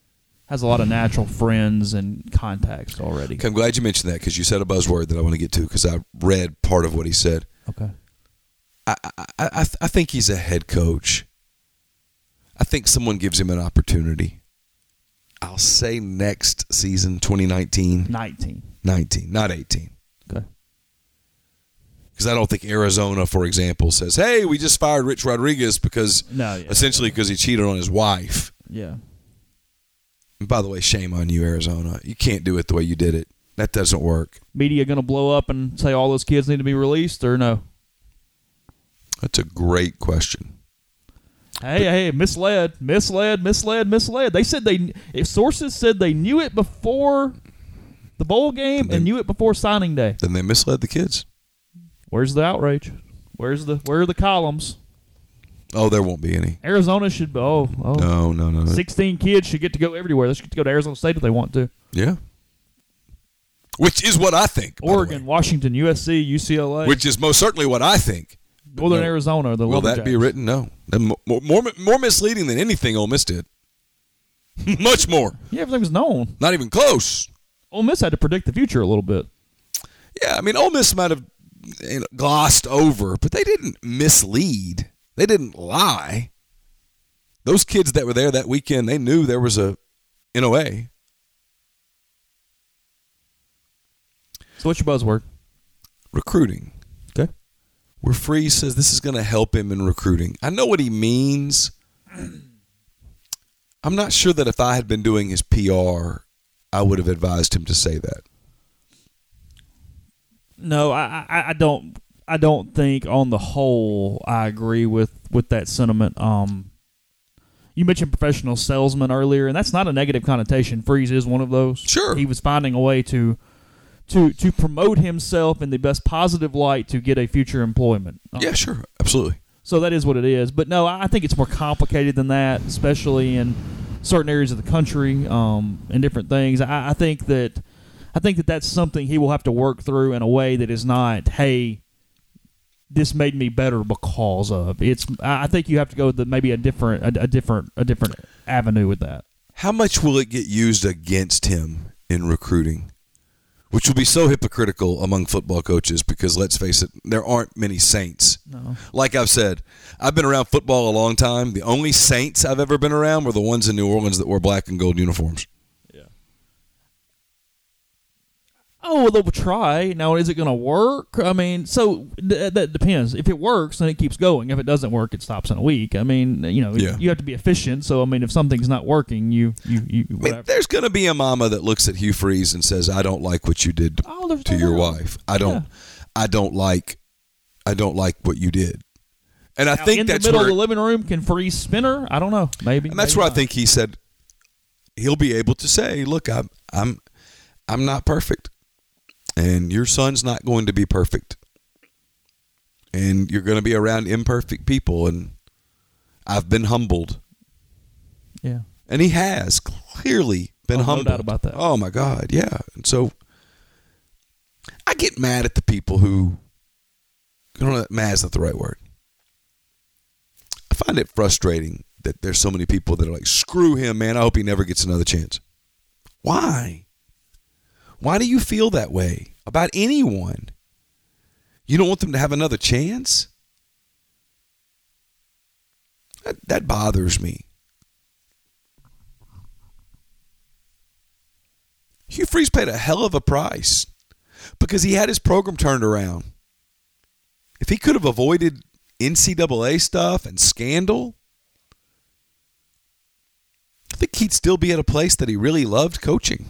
has a lot of natural friends and contacts already. I'm glad you mentioned that because you said a buzzword that I want to get to because I read part of what he said. Okay. I think he's a head coach. I think someone gives him an opportunity. I'll say next season, 2019. 19, not 18. Okay. Because I don't think Arizona, for example, says, hey, we just fired Rich Rodriguez because he cheated on his wife. Yeah. And by the way, shame on you, Arizona. You can't do it the way you did it. That doesn't work. Media going to blow up and say all those kids need to be released or no? That's a great question. Hey, misled. They said sources said they knew it before the bowl game and knew it before signing day. Then they misled the kids. Where's the outrage? Where are the columns? Oh, there won't be any. Arizona should be. No. 16 kids should get to go everywhere. They should get to go to Arizona State if they want to. Yeah. Which is what I think. Oregon, Washington, USC, UCLA. Which is most certainly what I think. Northern Arizona. Will that be written? No. More misleading than anything Ole Miss did. Much more. Yeah, everything was known. Not even close. Ole Miss had to predict the future a little bit. Yeah, I mean, Ole Miss might have glossed over, but they didn't mislead. They didn't lie. Those kids that were there that weekend, they knew there was a NOA. So what's your buzzword? Recruiting. Okay. Where Freeze says this is going to help him in recruiting. I know what he means. I'm not sure that if I had been doing his PR, I would have advised him to say that. No, I don't. I don't think on the whole I agree with that sentiment. You mentioned professional salesman earlier, and that's not a negative connotation. Freeze is one of those. Sure. He was finding a way to promote himself in the best positive light to get a future employment. Yeah, sure. Absolutely. So that is what it is. But no, I think it's more complicated than that, especially in certain areas of the country and different things. I think that that's something he will have to work through in a way that is not, hey, this made me better because of. I think you have to go with maybe a different avenue with that. How much will it get used against him in recruiting? Which will be so hypocritical among football coaches because, let's face it, there aren't many saints. No. Like I've said, I've been around football a long time. The only saints I've ever been around were the ones in New Orleans that wore black and gold uniforms. Yeah. Oh, well, they'll try. Now, is it going to work? I mean, so that depends. If it works, then it keeps going. If it doesn't work, it stops in a week. I mean, you have to be efficient. So, I mean, if something's not working, you whatever. I mean, there's going to be a mama that looks at Hugh Freeze and says, "I don't like what you did to your wife. I don't like what you did." And I think that's in the middle where, of the living room, can Freeze spin her? I don't know. Maybe. And that's where I think he said he'll be able to say, "Look, I'm not perfect. And your son's not going to be perfect. And you're going to be around imperfect people. And I've been humbled." Yeah. And he has clearly been humbled. No doubt about that. Oh, my God. Yeah. And so I get mad at the people who, mad's not the right word. I find it frustrating that there's so many people that are like, screw him, man. I hope he never gets another chance. Why? Why do you feel that way about anyone? You don't want them to have another chance? That bothers me. Hugh Freeze paid a hell of a price because he had his program turned around. If he could have avoided NCAA stuff and scandal, I think he'd still be at a place that he really loved coaching.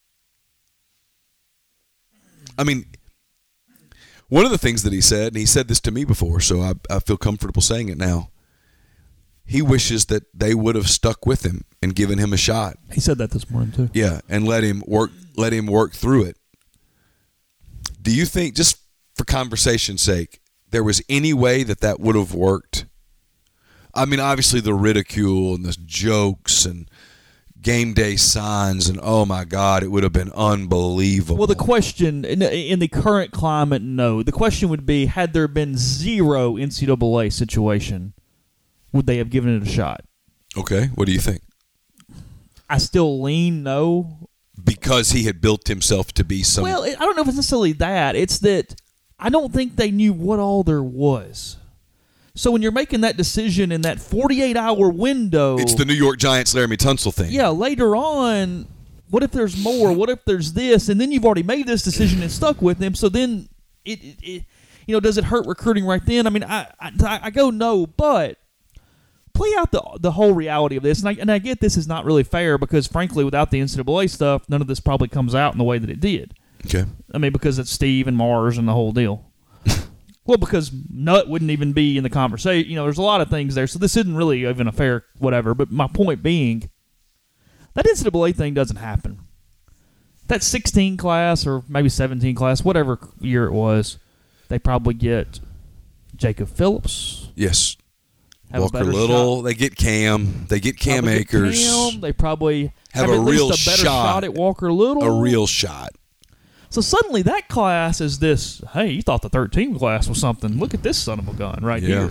I mean, one of the things that he said, and he said this to me before, so I feel comfortable saying it now, he wishes that they would have stuck with him and given him a shot. He said that this morning too. Yeah, and let him work through it. Do you think, just for conversation's sake, there was any way that would have worked? I mean, obviously the ridicule and the jokes and game day signs, and oh my God, it would have been unbelievable. Well, the question in the current climate, no. The question would be, had there been zero NCAA situation, would they have given it a shot? Okay, what do you think? I still lean no. Because he had built himself to be some... Well, I don't know if it's necessarily that. It's that I don't think they knew what all there was. So when you're making that decision in that 48-hour window... It's the New York Giants Laramie Tunsil thing. Yeah, later on, what if there's more? What if there's this? And then you've already made this decision and stuck with him. So then, does it hurt recruiting right then? I mean, I go no, but... play out the whole reality of this, and I get this is not really fair because, frankly, without the NCAA stuff, none of this probably comes out in the way that it did. Okay. I mean, because it's Steve and Mars and the whole deal. Well, because Nutt wouldn't even be in the conversation. There's a lot of things there, so this isn't really even a fair whatever. But my point being, that NCAA thing doesn't happen. That 16 class or maybe 17 class, whatever year it was, they probably get Jacob Phillips. Yes. Walker Little, they get Cam. They get Cam Akers. They probably have at a real least a better shot at Walker Little. A real shot. So suddenly that class is this, hey, you thought the 13 class was something. Look at this son of a gun right here.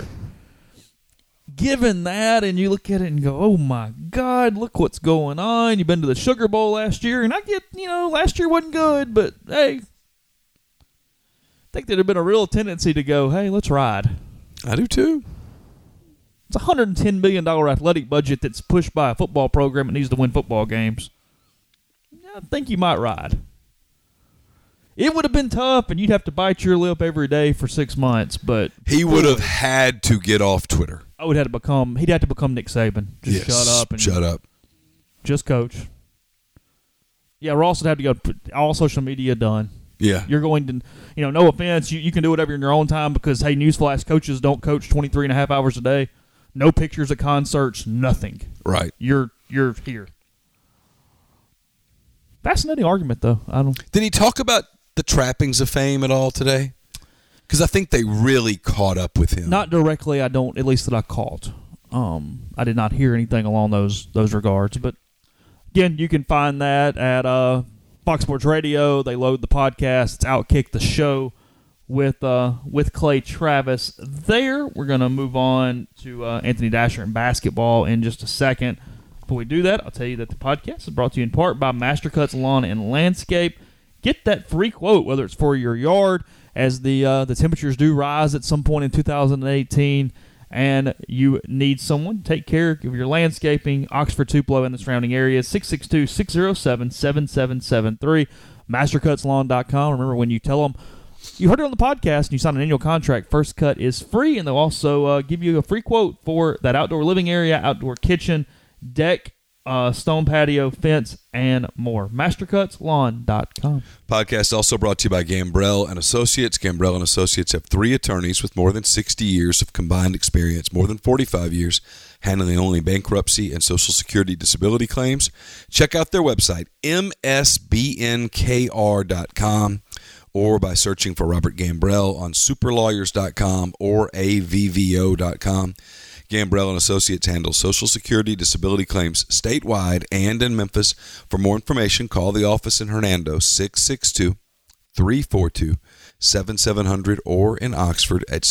Given that, and you look at it and go, oh, my God, look what's going on. You've been to the Sugar Bowl last year, and I get, last year wasn't good, but, hey, I think there'd have been a real tendency to go, hey, let's ride. I do, too. It's a $110 million athletic budget that's pushed by a football program that needs to win football games. I think you might ride. It would have been tough, and you'd have to bite your lip every day for 6 months. But he would have had to get off Twitter. He'd have to become Nick Saban. Just shut up. Just coach. Yeah, Ross would have to go all social media done. Yeah. You're going to, no offense, you can do whatever in your own time because, hey, newsflash, coaches don't coach 23 and a half hours a day. No pictures at concerts, nothing. Right. You're here. Fascinating argument, though. Did he talk about the trappings of fame at all today? Because I think they really caught up with him. Not directly, I don't, at least that I caught. I did not hear anything along those regards. But, again, you can find that at Fox Sports Radio. They load the podcast. It's Outkick the Show with Clay Travis there. We're going to move on to Anthony Dasher and basketball in just a second. Before we do that, I'll tell you that the podcast is brought to you in part by Mastercuts Lawn and Landscape. Get that free quote, whether it's for your yard, as the temperatures do rise at some point in 2018, and you need someone to take care of your landscaping. Oxford, Tupelo, and the surrounding areas, 662-607-7773. MasterCutsLawn.com. Remember, when you tell them you heard it on the podcast and you sign an annual contract, first cut is free, and they'll also give you a free quote for that outdoor living area, outdoor kitchen, deck, stone patio, fence, and more. MasterCutsLawn.com. Podcast also brought to you by Gambrell & Associates. Gambrell & Associates have 3 attorneys with more than 60 years of combined experience, more than 45 years, handling only bankruptcy and Social Security disability claims. Check out their website, msbnkr.com, or by searching for Robert Gambrell on superlawyers.com or avvo.com. Gambrell & Associates handles Social Security disability claims statewide and in Memphis. For more information, call the office in Hernando, 662-342-7700, or in Oxford at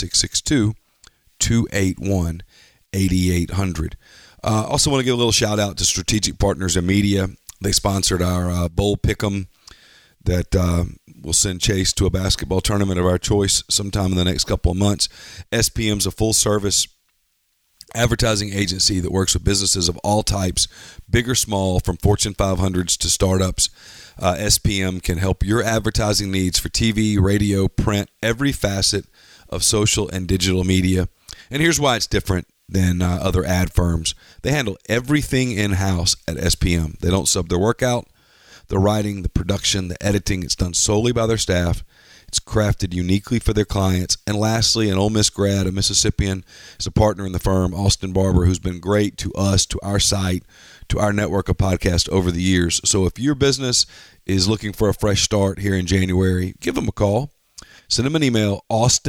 662-281-8800. Also want to give a little shout-out to Strategic Partners and Media. They sponsored our Bowl Pick'em that will send Chase to a basketball tournament of our choice sometime in the next couple of months. SPM's a full-service advertising agency that works with businesses of all types, big or small, from Fortune 500s to startups. SPM can help your advertising needs for TV, radio, print, every facet of social and digital media. And here's why it's different than other ad firms. They handle everything in-house at SPM. They don't sub their work out. The writing, the production, the editing, it's done solely by their staff. It's crafted uniquely for their clients. And lastly, an Ole Miss grad, a Mississippian, is a partner in the firm, Austin Barber, who's been great to us, to our site, to our network of podcasts over the years. So if your business is looking for a fresh start here in January, give them a call. Send them an email,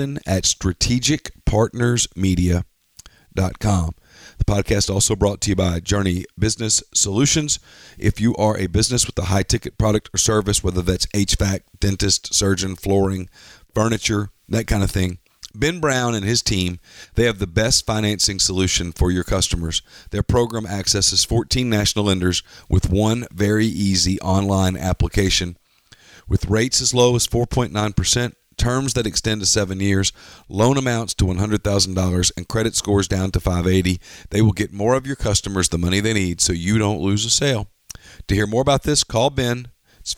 austin@strategicpartnersmedia.com. The podcast also brought to you by Journey Business Solutions. If you are a business with a high-ticket product or service, whether that's HVAC, dentist, surgeon, flooring, furniture, that kind of thing, Ben Brown and his team, they have the best financing solution for your customers. Their program accesses 14 national lenders with one very easy online application. With rates as low as 4.9%, terms that extend to 7 years, loan amounts to $100,000, and credit scores down to 580, they will get more of your customers the money they need so you don't lose a sale. To hear more about this, call Ben. It's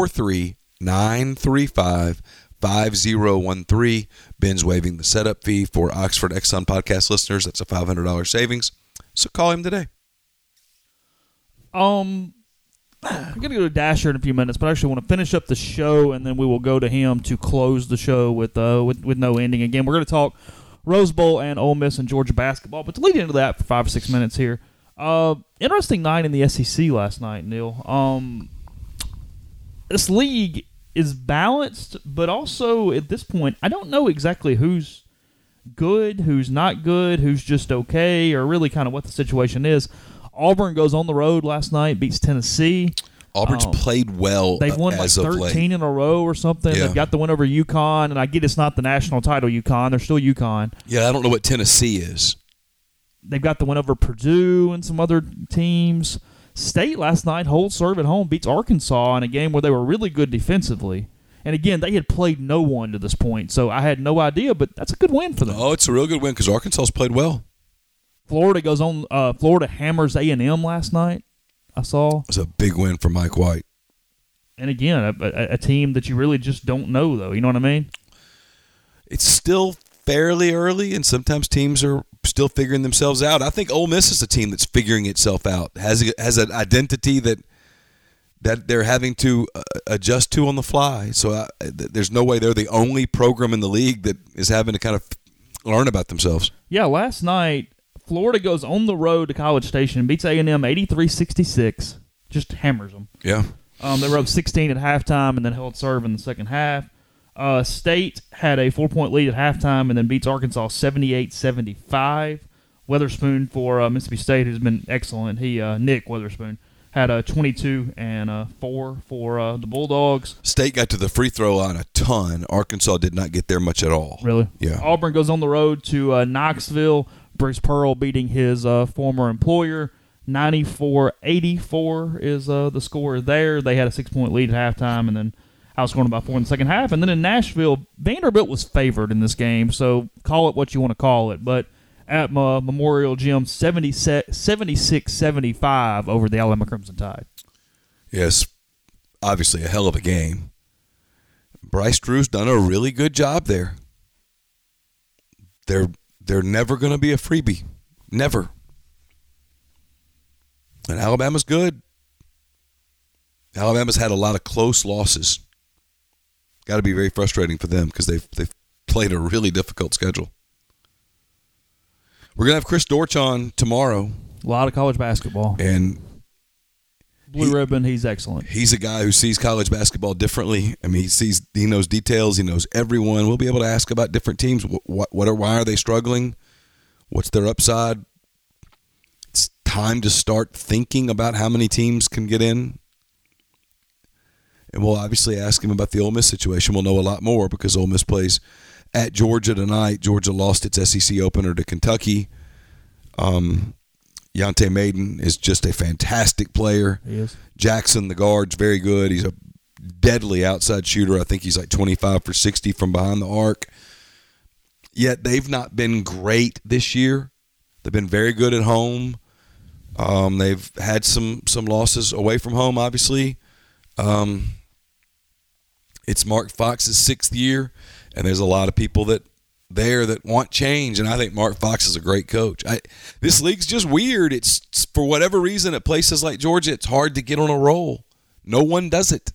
443-935-5013. Ben's waiving the setup fee for Oxford Exxon podcast listeners. That's a $500 savings. So call him today. I'm going to go to Dasher in a few minutes, but I actually want to finish up the show, and then we will go to him to close the show with no ending. Again, we're going to talk Rose Bowl and Ole Miss and Georgia basketball, but to lead into that for 5 or 6 minutes here, interesting night in the SEC last night, Neil. This league is balanced, but also at this point, I don't know exactly who's good, who's not good, who's just okay, or really kind of what the situation is. Auburn goes on the road last night, beats Tennessee. Auburn's played well. They've won like 13 in a row or something. Yeah. They've got the win over UConn, and I get it's not the national title UConn. They're still UConn. Yeah, I don't know what Tennessee is. They've got the win over Purdue and some other teams. State last night holds serve at home, beats Arkansas in a game where they were really good defensively. And again, they had played no one to this point, so I had no idea, but that's a good win for them. Oh, it's a real good win because Arkansas's played well. Florida goes on. Florida hammers A&M last night. I saw. It's a big win for Mike White. And again, a team that you really just don't know, though. You know what I mean? It's still fairly early, and sometimes teams are still figuring themselves out. I think Ole Miss is a team that's figuring itself out, has an identity that they're having to adjust to on the fly. So there's no way they're the only program in the league that is having to kind of learn about themselves. Yeah, last night, Florida goes on the road to College Station and beats A&M 83-66. Just hammers them. Yeah. They were up 16 at halftime and then held serve in the second half. State had a 4-point lead at halftime and then beats Arkansas 78-75. Weatherspoon for Mississippi State, who's been excellent. Nick Weatherspoon, had 22 and 4 for the Bulldogs. State got to the free throw line a ton. Arkansas did not get there much at all. Really? Yeah. Auburn goes on the road to Knoxville. Bruce Pearl beating his former employer. 94-84 is the score there. They had a 6-point lead at halftime and then outscoring by 4 in the second half. And then in Nashville, Vanderbilt was favored in this game, so call it what you want to call it. But at Memorial Gym, 76-75 over the Alabama Crimson Tide. Yes, obviously a hell of a game. Bryce Drew's done a really good job there. They're never going to be a freebie. Never. And Alabama's good. Alabama's had a lot of close losses. Got to be very frustrating for them because they've played a really difficult schedule. We're going to have Chris Dortch on tomorrow. A lot of college basketball. And Blue Ribbon, he's excellent. He's a guy who sees college basketball differently. I mean, he knows details. He knows everyone. We'll be able to ask about different teams. Why are they struggling? What's their upside? It's time to start thinking about how many teams can get in. And we'll obviously ask him about the Ole Miss situation. We'll know a lot more because Ole Miss plays at Georgia tonight. Georgia lost its SEC opener to Kentucky. Yante Maiden is just a fantastic player. He is. Jackson, the guard's very good. He's a deadly outside shooter. I think he's like 25 for 60 from behind the arc. Yet they've not been great this year. They've been very good at home. They've had some losses away from home, obviously. It's Mark Fox's 6th year, and there's a lot of people that want change, and I think Mark Fox is a great coach. This league's just weird. It's for whatever reason at places like Georgia, it's hard to get on a roll. No one does it.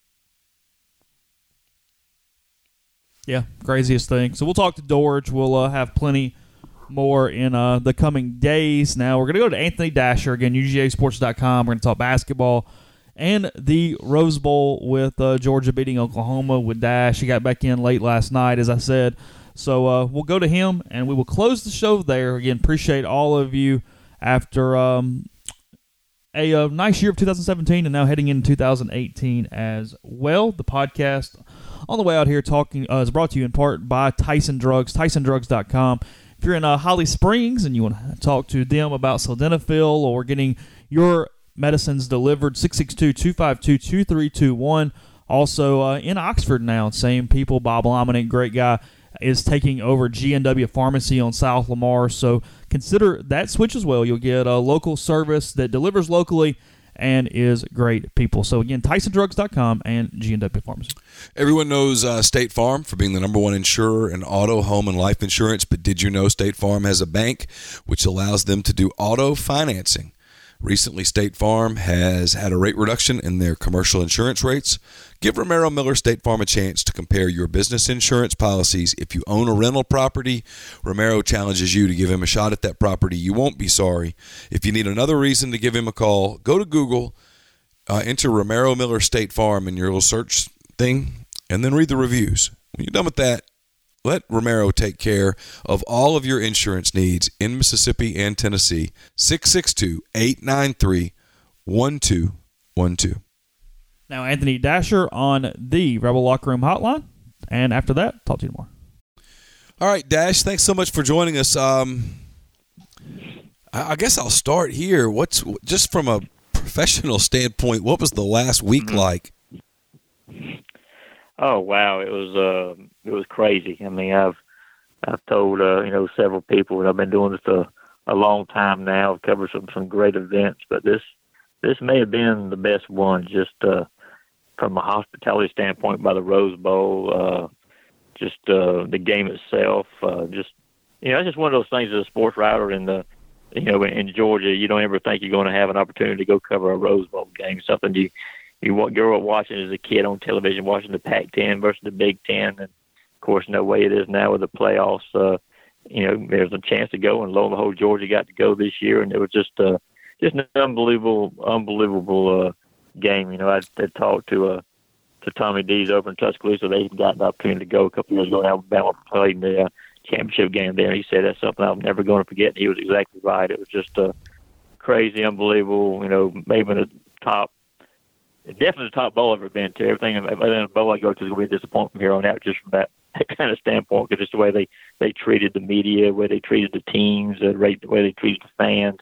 Yeah, craziest thing. So we'll talk to Dortch. We'll have plenty more in the coming days. Now we're going to go to Anthony Dasher again, UGAsports.com. We're going to talk basketball and the Rose Bowl with Georgia beating Oklahoma with Dash. He got back in late last night, as I said. So we'll go to him, and we will close the show there. Again, appreciate all of you after a nice year of 2017 and now heading into 2018 as well. The podcast on the way out here talking is brought to you in part by Tyson Drugs, TysonDrugs.com. If you're in Holly Springs and you want to talk to them about sildenafil or getting your medicines delivered, 662-252-2321. Also in Oxford now, same people. Bob Lominick, great guy, is taking over G&W Pharmacy on South Lamar. So consider that switch as well. You'll get a local service that delivers locally and is great people. So again, TysonDrugs.com and G&W Pharmacy. Everyone knows State Farm for being the number one insurer in auto, home, and life insurance. But did you know State Farm has a bank which allows them to do auto financing? Recently, State Farm has had a rate reduction in their commercial insurance rates. Give Romero Miller State Farm a chance to compare your business insurance policies. If you own a rental property, Romero challenges you to give him a shot at that property. You won't be sorry. If you need another reason to give him a call, go to Google, enter Romero Miller State Farm in your little search thing, and then read the reviews. When you're done with that, let Romero take care of all of your insurance needs in Mississippi and Tennessee. 662-893-1212. Now, Anthony Dasher on the Rebel Locker Room Hotline. And after that, talk to you tomorrow. All right, Dash, thanks so much for joining us. I guess I'll start here. What's just from a professional standpoint, what was the last week like? Oh wow, it was crazy. I mean, I've told several people, and I've been doing this a long time now. I've covered some great events, but this may have been the best one, just from a hospitality standpoint, by the Rose Bowl, the game itself, it's just one of those things as a sports writer in Georgia, you don't ever think you're going to have an opportunity to go cover a Rose Bowl game, something you grew up watching as a kid on television, watching the Pac-10 versus the Big Ten, and of course, no way it is now with the playoffs. There's a chance to go, and lo and behold, Georgia got to go this year, and it was just an unbelievable game. I had talked to Tommy Dees over in Tuscaloosa. They had gotten the opportunity to go a couple years ago. Alabama played in the championship game there, and he said that's something I'm never going to forget. And he was exactly right. It was just crazy, unbelievable. Maybe the top. Definitely the top bowl I've ever been to. Everything in the bowl I go to is going to be a disappointment from here on out, just from that kind of standpoint, because it's the way they treated the media, the way they treated the teams, the way they treated the fans.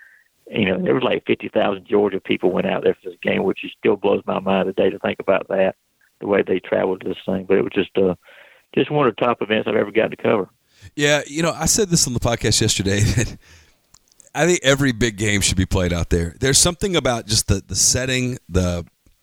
There was like 50,000 Georgia people went out there for this game, which still blows my mind today to think about that, the way they traveled to this thing. But it was just one of the top events I've ever gotten to cover. Yeah, I said this on the podcast yesterday that I think every big game should be played out there. There's something about just the setting, the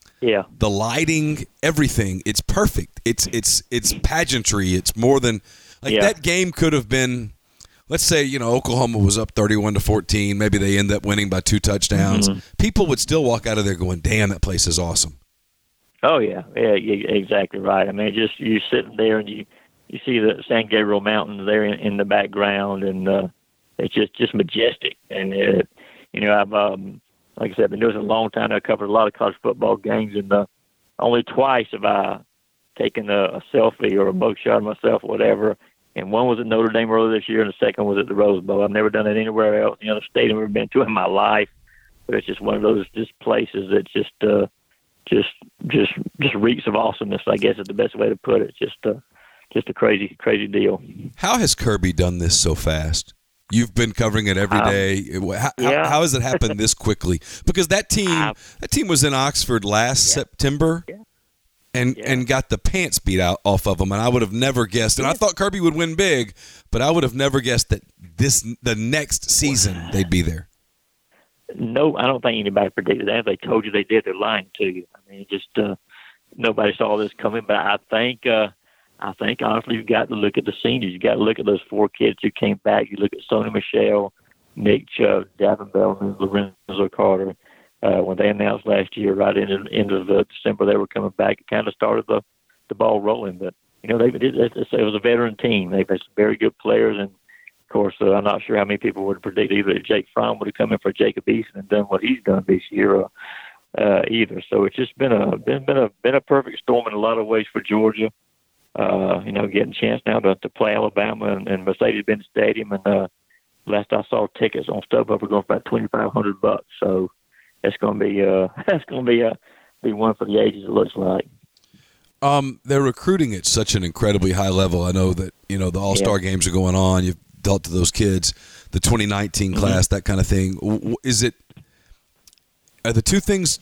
lighting, everything. It's perfect. It's pageantry. It's more than that game could have been. Let's say Oklahoma was up 31-14. Maybe they end up winning by 2 touchdowns. Mm-hmm. People would still walk out of there going, "Damn, that place is awesome." Oh yeah, exactly right. I mean, just you sitting there and you see the San Gabriel Mountains there in the background, and it's just majestic. And I've like I said, I've been doing it a long time. I covered a lot of college football games, and only twice have I taken a selfie or a mugshot of myself or whatever. And one was at Notre Dame earlier this year, and the second was at the Rose Bowl. I've never done it anywhere else, any other stadium I've ever been to in my life. But it's just one of those places that just reeks of awesomeness, I guess is the best way to put it. Just a crazy, crazy deal. How has Kirby done this so fast? You've been covering it every day. How has it happened this quickly? Because that team was in Oxford last September. Yeah. And got the pants beat out off of them, and I would have never guessed. And I thought Kirby would win big, but I would have never guessed that the next season they'd be there. No, I don't think anybody predicted that. If they told you they did, they're lying to you. I mean, nobody saw this coming. But I think honestly, you've got to look at the seniors. You got to look at those 4 kids who came back. You look at Sony Michel, Nick Chubb, Davin Bellman, Lorenzo Carter. When they announced last year, right into December, they were coming back. It kind of started the ball rolling. But it was a veteran team. They've had some very good players, and of course, I'm not sure how many people would have predicted either Jake Fromm would have come in for Jacob Eason and done what he's done this year either. So it's just been a perfect storm in a lot of ways for Georgia. Getting a chance now to play Alabama and Mercedes-Benz Stadium, and last I saw, tickets on StubHub were going for about $2,500. So it's going to be be one for the ages. It looks like. They're recruiting at such an incredibly high level. I know that the All-Star games are going on. You've dealt to those kids, the 2019 class, that kind of thing. Are the two things?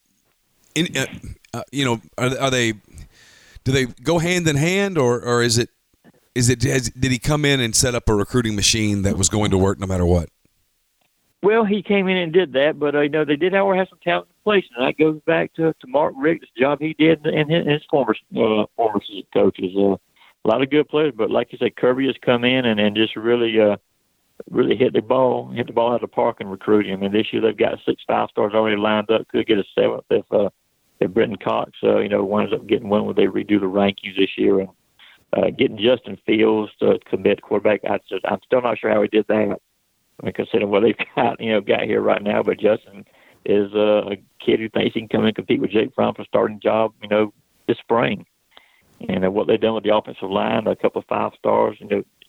Are they? Do they go hand in hand, or is it? Did he come in and set up a recruiting machine that was going to work no matter what? Well, he came in and did that, but they did, however, have some talent in place, and that goes back to Mark Rigg's job he did and his former coaches. A lot of good players, but like you said, Kirby has come in and just really hit the ball out of the park in recruiting. I mean, this year they've got 6 5-stars already lined up. Could get a 7th if Brenton Cox winds up getting one when they redo the rankings this year, and getting Justin Fields to commit quarterback. I'm still not sure how he did that. I mean, considering what they've got here right now, but Justin is a kid who thinks he can come in and compete with Jake Fromm for a starting job, this spring. And what they've done with the offensive line, a couple of 5-stars,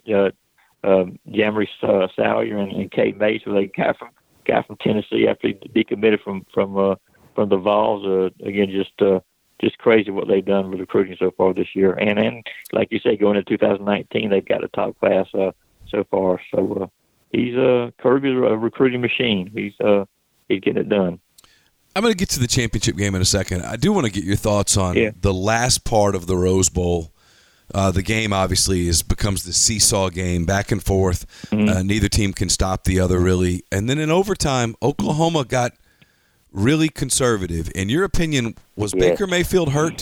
Jamry Salyer and Kate Mace, who they got from Tennessee after he decommitted from the Vols. Again, just crazy what they've done with recruiting so far this year. And like you say, going into 2019, they've got a top class so far. So he's Kirby's a recruiting machine. He's getting it done. I'm going to get to the championship game in a second. I do want to get your thoughts on the last part of the Rose Bowl. The game obviously becomes the seesaw game, back and forth. Neither team can stop the other, really. And then in overtime, Oklahoma got really conservative. In your opinion, was Baker Mayfield hurt?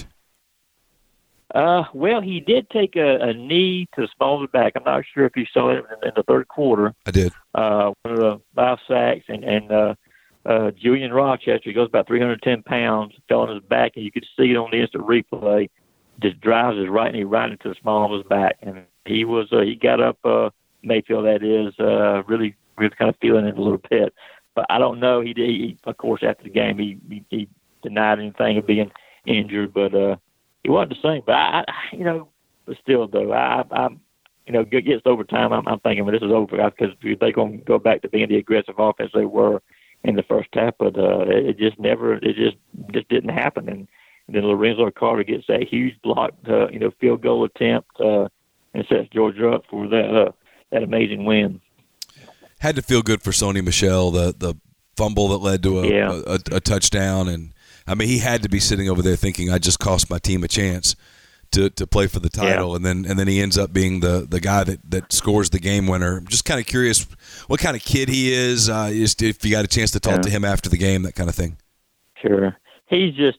Well, he did take a knee to the small of the back. I'm not sure if you saw it in the third quarter. I did. One of the 5 sacks, and Julian Rochester, he goes about 310 pounds, fell on his back, and you could see it on the instant replay. Just drives his right knee right into the small of his back, and he got up, Mayfield, that is, really kind of feeling it a little bit. But I don't know. He of course, after the game, he denied anything of being injured, but he wasn't the same. But but still though, I'm gets to overtime. I'm thinking, well, this is over because they're going to go back to being the aggressive offense they were in the first half. But it just didn't happen. And then Lorenzo Carter gets that huge block, field goal attempt, and sets Georgia up for that amazing win. Had to feel good for Sony Michel, the fumble that led to a touchdown, and I mean he had to be sitting over there thinking, I just cost my team a chance to play for the title, and then he ends up being the guy that scores the game winner. I'm just kind of curious what kind of kid he is. Just if you got a chance to talk to him after the game, that kind of thing. Sure, he's just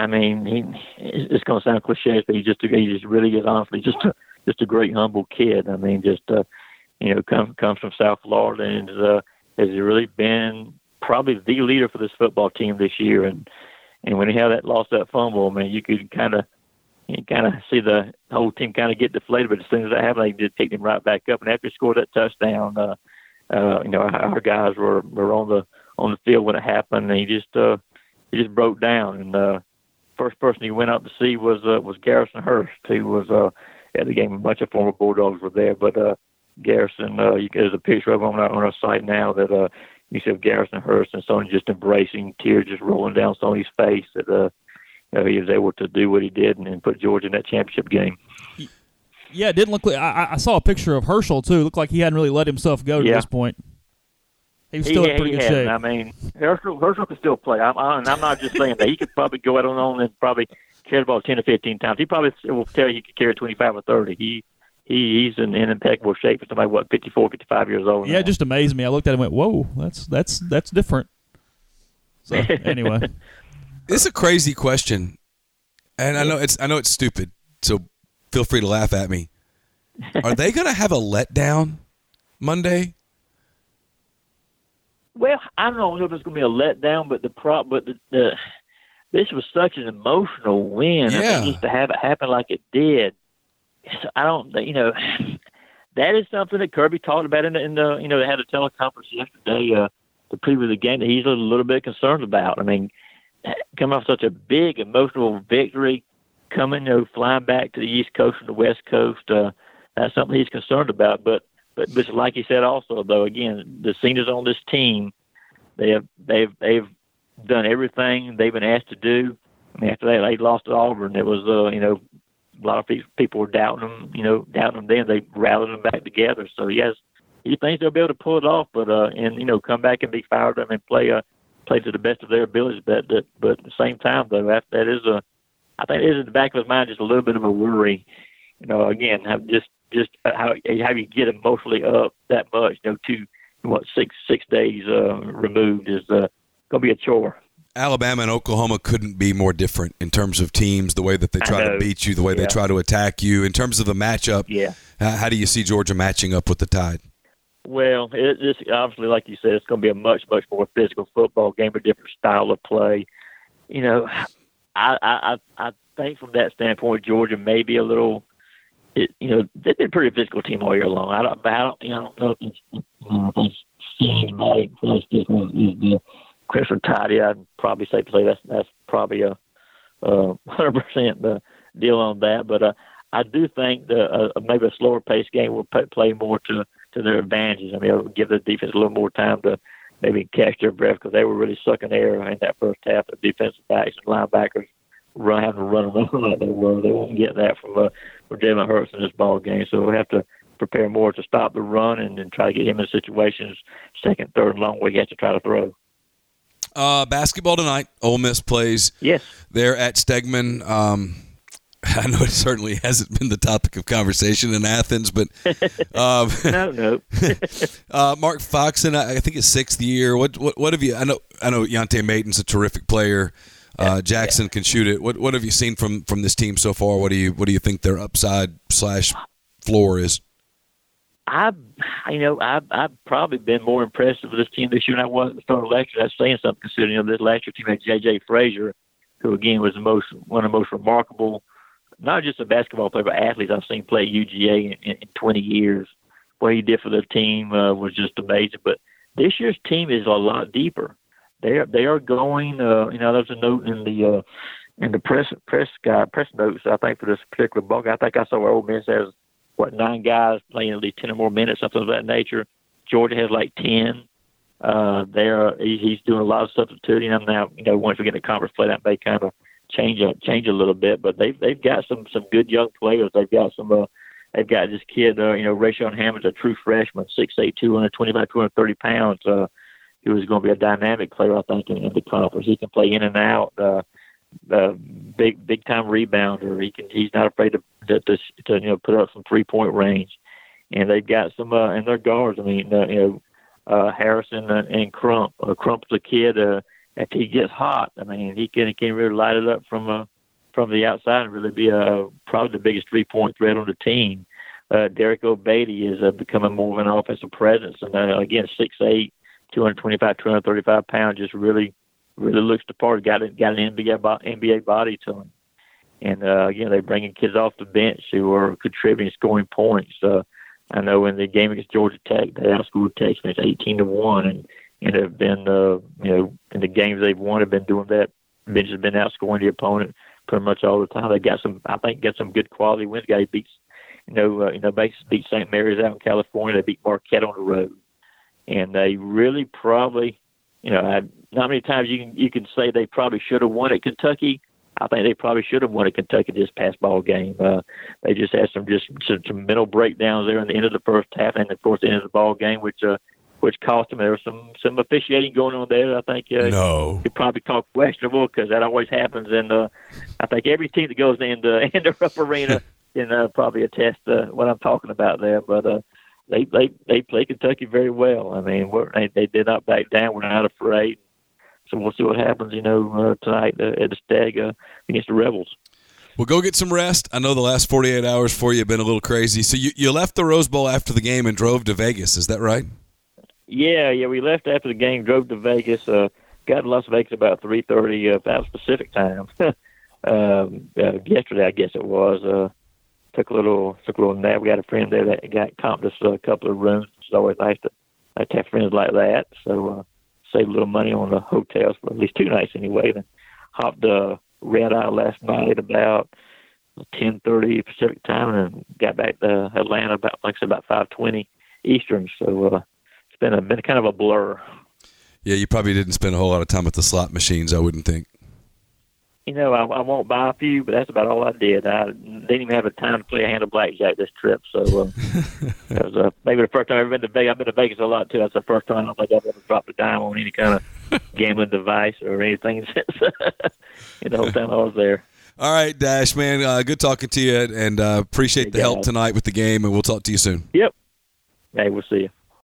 it's going to sound cliche, but he just really is honestly just a great humble kid. I mean, just comes from South Florida and has really been probably the leader for this football team this year. And when he had lost that fumble, I mean, you could kind of see the whole team kind of get deflated. But as soon as that happened, they just picked him right back up. And after he scored that touchdown, our guys were on the field when it happened. And he just broke down. And first person he went out to see was Garrison Hurst, who was at the game. A bunch of former Bulldogs were there, but Garrison, there's a picture of him on our site now that you see Garrison Hurst and Sony just embracing, tears just rolling down Sony's face that he was able to do what he did and put Georgia in that championship game. Yeah, it didn't look like I saw a picture of Herschel too. It looked like he hadn't really let himself go to this point. He was still in pretty good shape. I mean, Herschel can still play. I'm not just saying that. He could probably go out on and probably carry the ball 10 or 15 times. He probably will tell you he could carry 25 or 30. He's in impeccable shape for somebody, 54, 55 years old now. Yeah, it just amazed me. I looked at him and went, whoa, that's different. So, anyway. It's a crazy question, and I know it's stupid, so feel free to laugh at me. Are they going to have a letdown Monday? Well, I don't know if it's going to be a letdown, but this was such an emotional win. Yeah. I mean, just to have it happen like it did. I don't, that is something that Kirby talked about in the they had a teleconference yesterday to preview the game that he's a little bit concerned about. I mean, coming off such a big emotional victory, flying back to the East Coast and the West Coast, that's something he's concerned about. But like he said also, though, again, the seniors on this team, they've done everything they've been asked to do. I mean, after they lost to Auburn, it was a lot of people were doubting them. Then they rallied them back together. So yes, he thinks they'll be able to pull it off, but come back and be fired up and play to the best of their abilities. But at the same time, though, I think it is in the back of his mind just a little bit of a worry. Again, just how you get emotionally up that much. 6 days removed is going to be a chore. Alabama and Oklahoma couldn't be more different in terms of teams, the way that they try to beat you, the way they try to attack you. In terms of the matchup, how do you see Georgia matching up with the Tide? Well, it's obviously, like you said, it's going to be a much, much more physical football game, a different style of play. I think from that standpoint, Georgia may be a little. They've been a pretty physical team all year long. I don't know if it's the Christopher Toddy. I'd probably say that's probably a 100% the deal on that. But I do think maybe a slower paced game will play more to their advantages. I mean, it'll give the defense a little more time to maybe catch their breath because they were really sucking air in that first half. The defensive backs and linebackers having to run around like they were. They won't get that from Jalen Hurts in this ball game. So we'll have to prepare more to stop the run and then try to get him in situations second, third, and long where he has to try to throw. Basketball tonight. Ole Miss plays there at Stegman. I know it certainly hasn't been the topic of conversation in Athens, but no. Mark Foxen, I think his 6th year. What have you? I know Yante Maten's a terrific player. Jackson can shoot it. What have you seen from this team so far? What do you think their upside / floor is? I've probably been more impressed with this team this year than I was at the start of last year. That's saying something considering this last year team had J.J. Frazier, who again was one of the most remarkable, not just a basketball player, but athletes I've seen play at UGA in 20 years. What he did for the team was just amazing. But this year's team is a lot deeper. They are going. There's a note in the press notes. I think for this particular ball game, I think I saw where Ole Miss has 9 guys playing at least 10 or more minutes, something of that nature. Georgia has like 10. He's doing a lot of substituting. And now, once we get to conference play, that may kind of change a little bit. But they've got some good young players. They've got this kid, Rayshawn Hammond's a true freshman, 6'8", 225, 230 pounds. He was going to be a dynamic player, I think, in the conference. He can play in and out. Big time rebounder. He's not afraid to put up some 3-point range. And they've got some in their guards. I mean, Harrison and Crump. Crump's a kid. If he gets hot, I mean, he can really light it up from the outside and really be probably the biggest 3-point threat on the team. Derek O'Beatty is becoming more of an offensive presence, and again, 6'8", 225, 235 pounds, just really looks the part. Got an NBA body to him. And, again, they're bringing kids off the bench who are contributing, scoring points. I know in the game against Georgia Tech, they outscored Texas 18-1, and have been, in the games they've won, have been doing that. Bench has been outscoring the opponent pretty much all the time. They got some good quality wins. Guy beats, beat St. Mary's out in California. They beat Marquette on the road. And they really probably, not many times you can say they probably should have won at Kentucky. I think they probably should have won at Kentucky this past ball game. They just had some mental breakdowns there in the end of the first half, and of course the end of the ball game, which cost them. There was some officiating going on there. I think you probably call questionable because that always happens. And I think every team that goes in the Rupp Arena can probably attest to what I'm talking about there. But they play Kentucky very well. I mean, they did not back down. We're not afraid. So we'll see what happens, tonight at the Stag against the Rebels. Well, go get some rest. I know the last 48 hours for you have been a little crazy. So you left the Rose Bowl after the game and drove to Vegas. Is that right? Yeah. We left after the game, drove to Vegas. Got to Las Vegas about 3:30 about Pacific time. Yesterday, I guess it was. Took a little nap. We got a friend there that comped us a couple of rooms. It's always nice to have friends like that. So save a little money on the hotels for at least 2 nights anyway. Then hopped red eye last night about 10:30 Pacific time and got back to Atlanta about 5:20 Eastern. So it's been kind of a blur. Yeah, you probably didn't spend a whole lot of time at the slot machines, I wouldn't think. You know, I won't buy a few, but that's about all I did. I didn't even have a time to play a hand of blackjack this trip. So that was maybe the first time I've ever been to Vegas. I've been to Vegas a lot, too. That's the first time I don't think I've ever dropped a dime on any kind of gambling device or anything since the whole time I was there. All right, Dash, man, good talking to you, and appreciate the help tonight with the game, and we'll talk to you soon. Yep. Hey, we'll see you.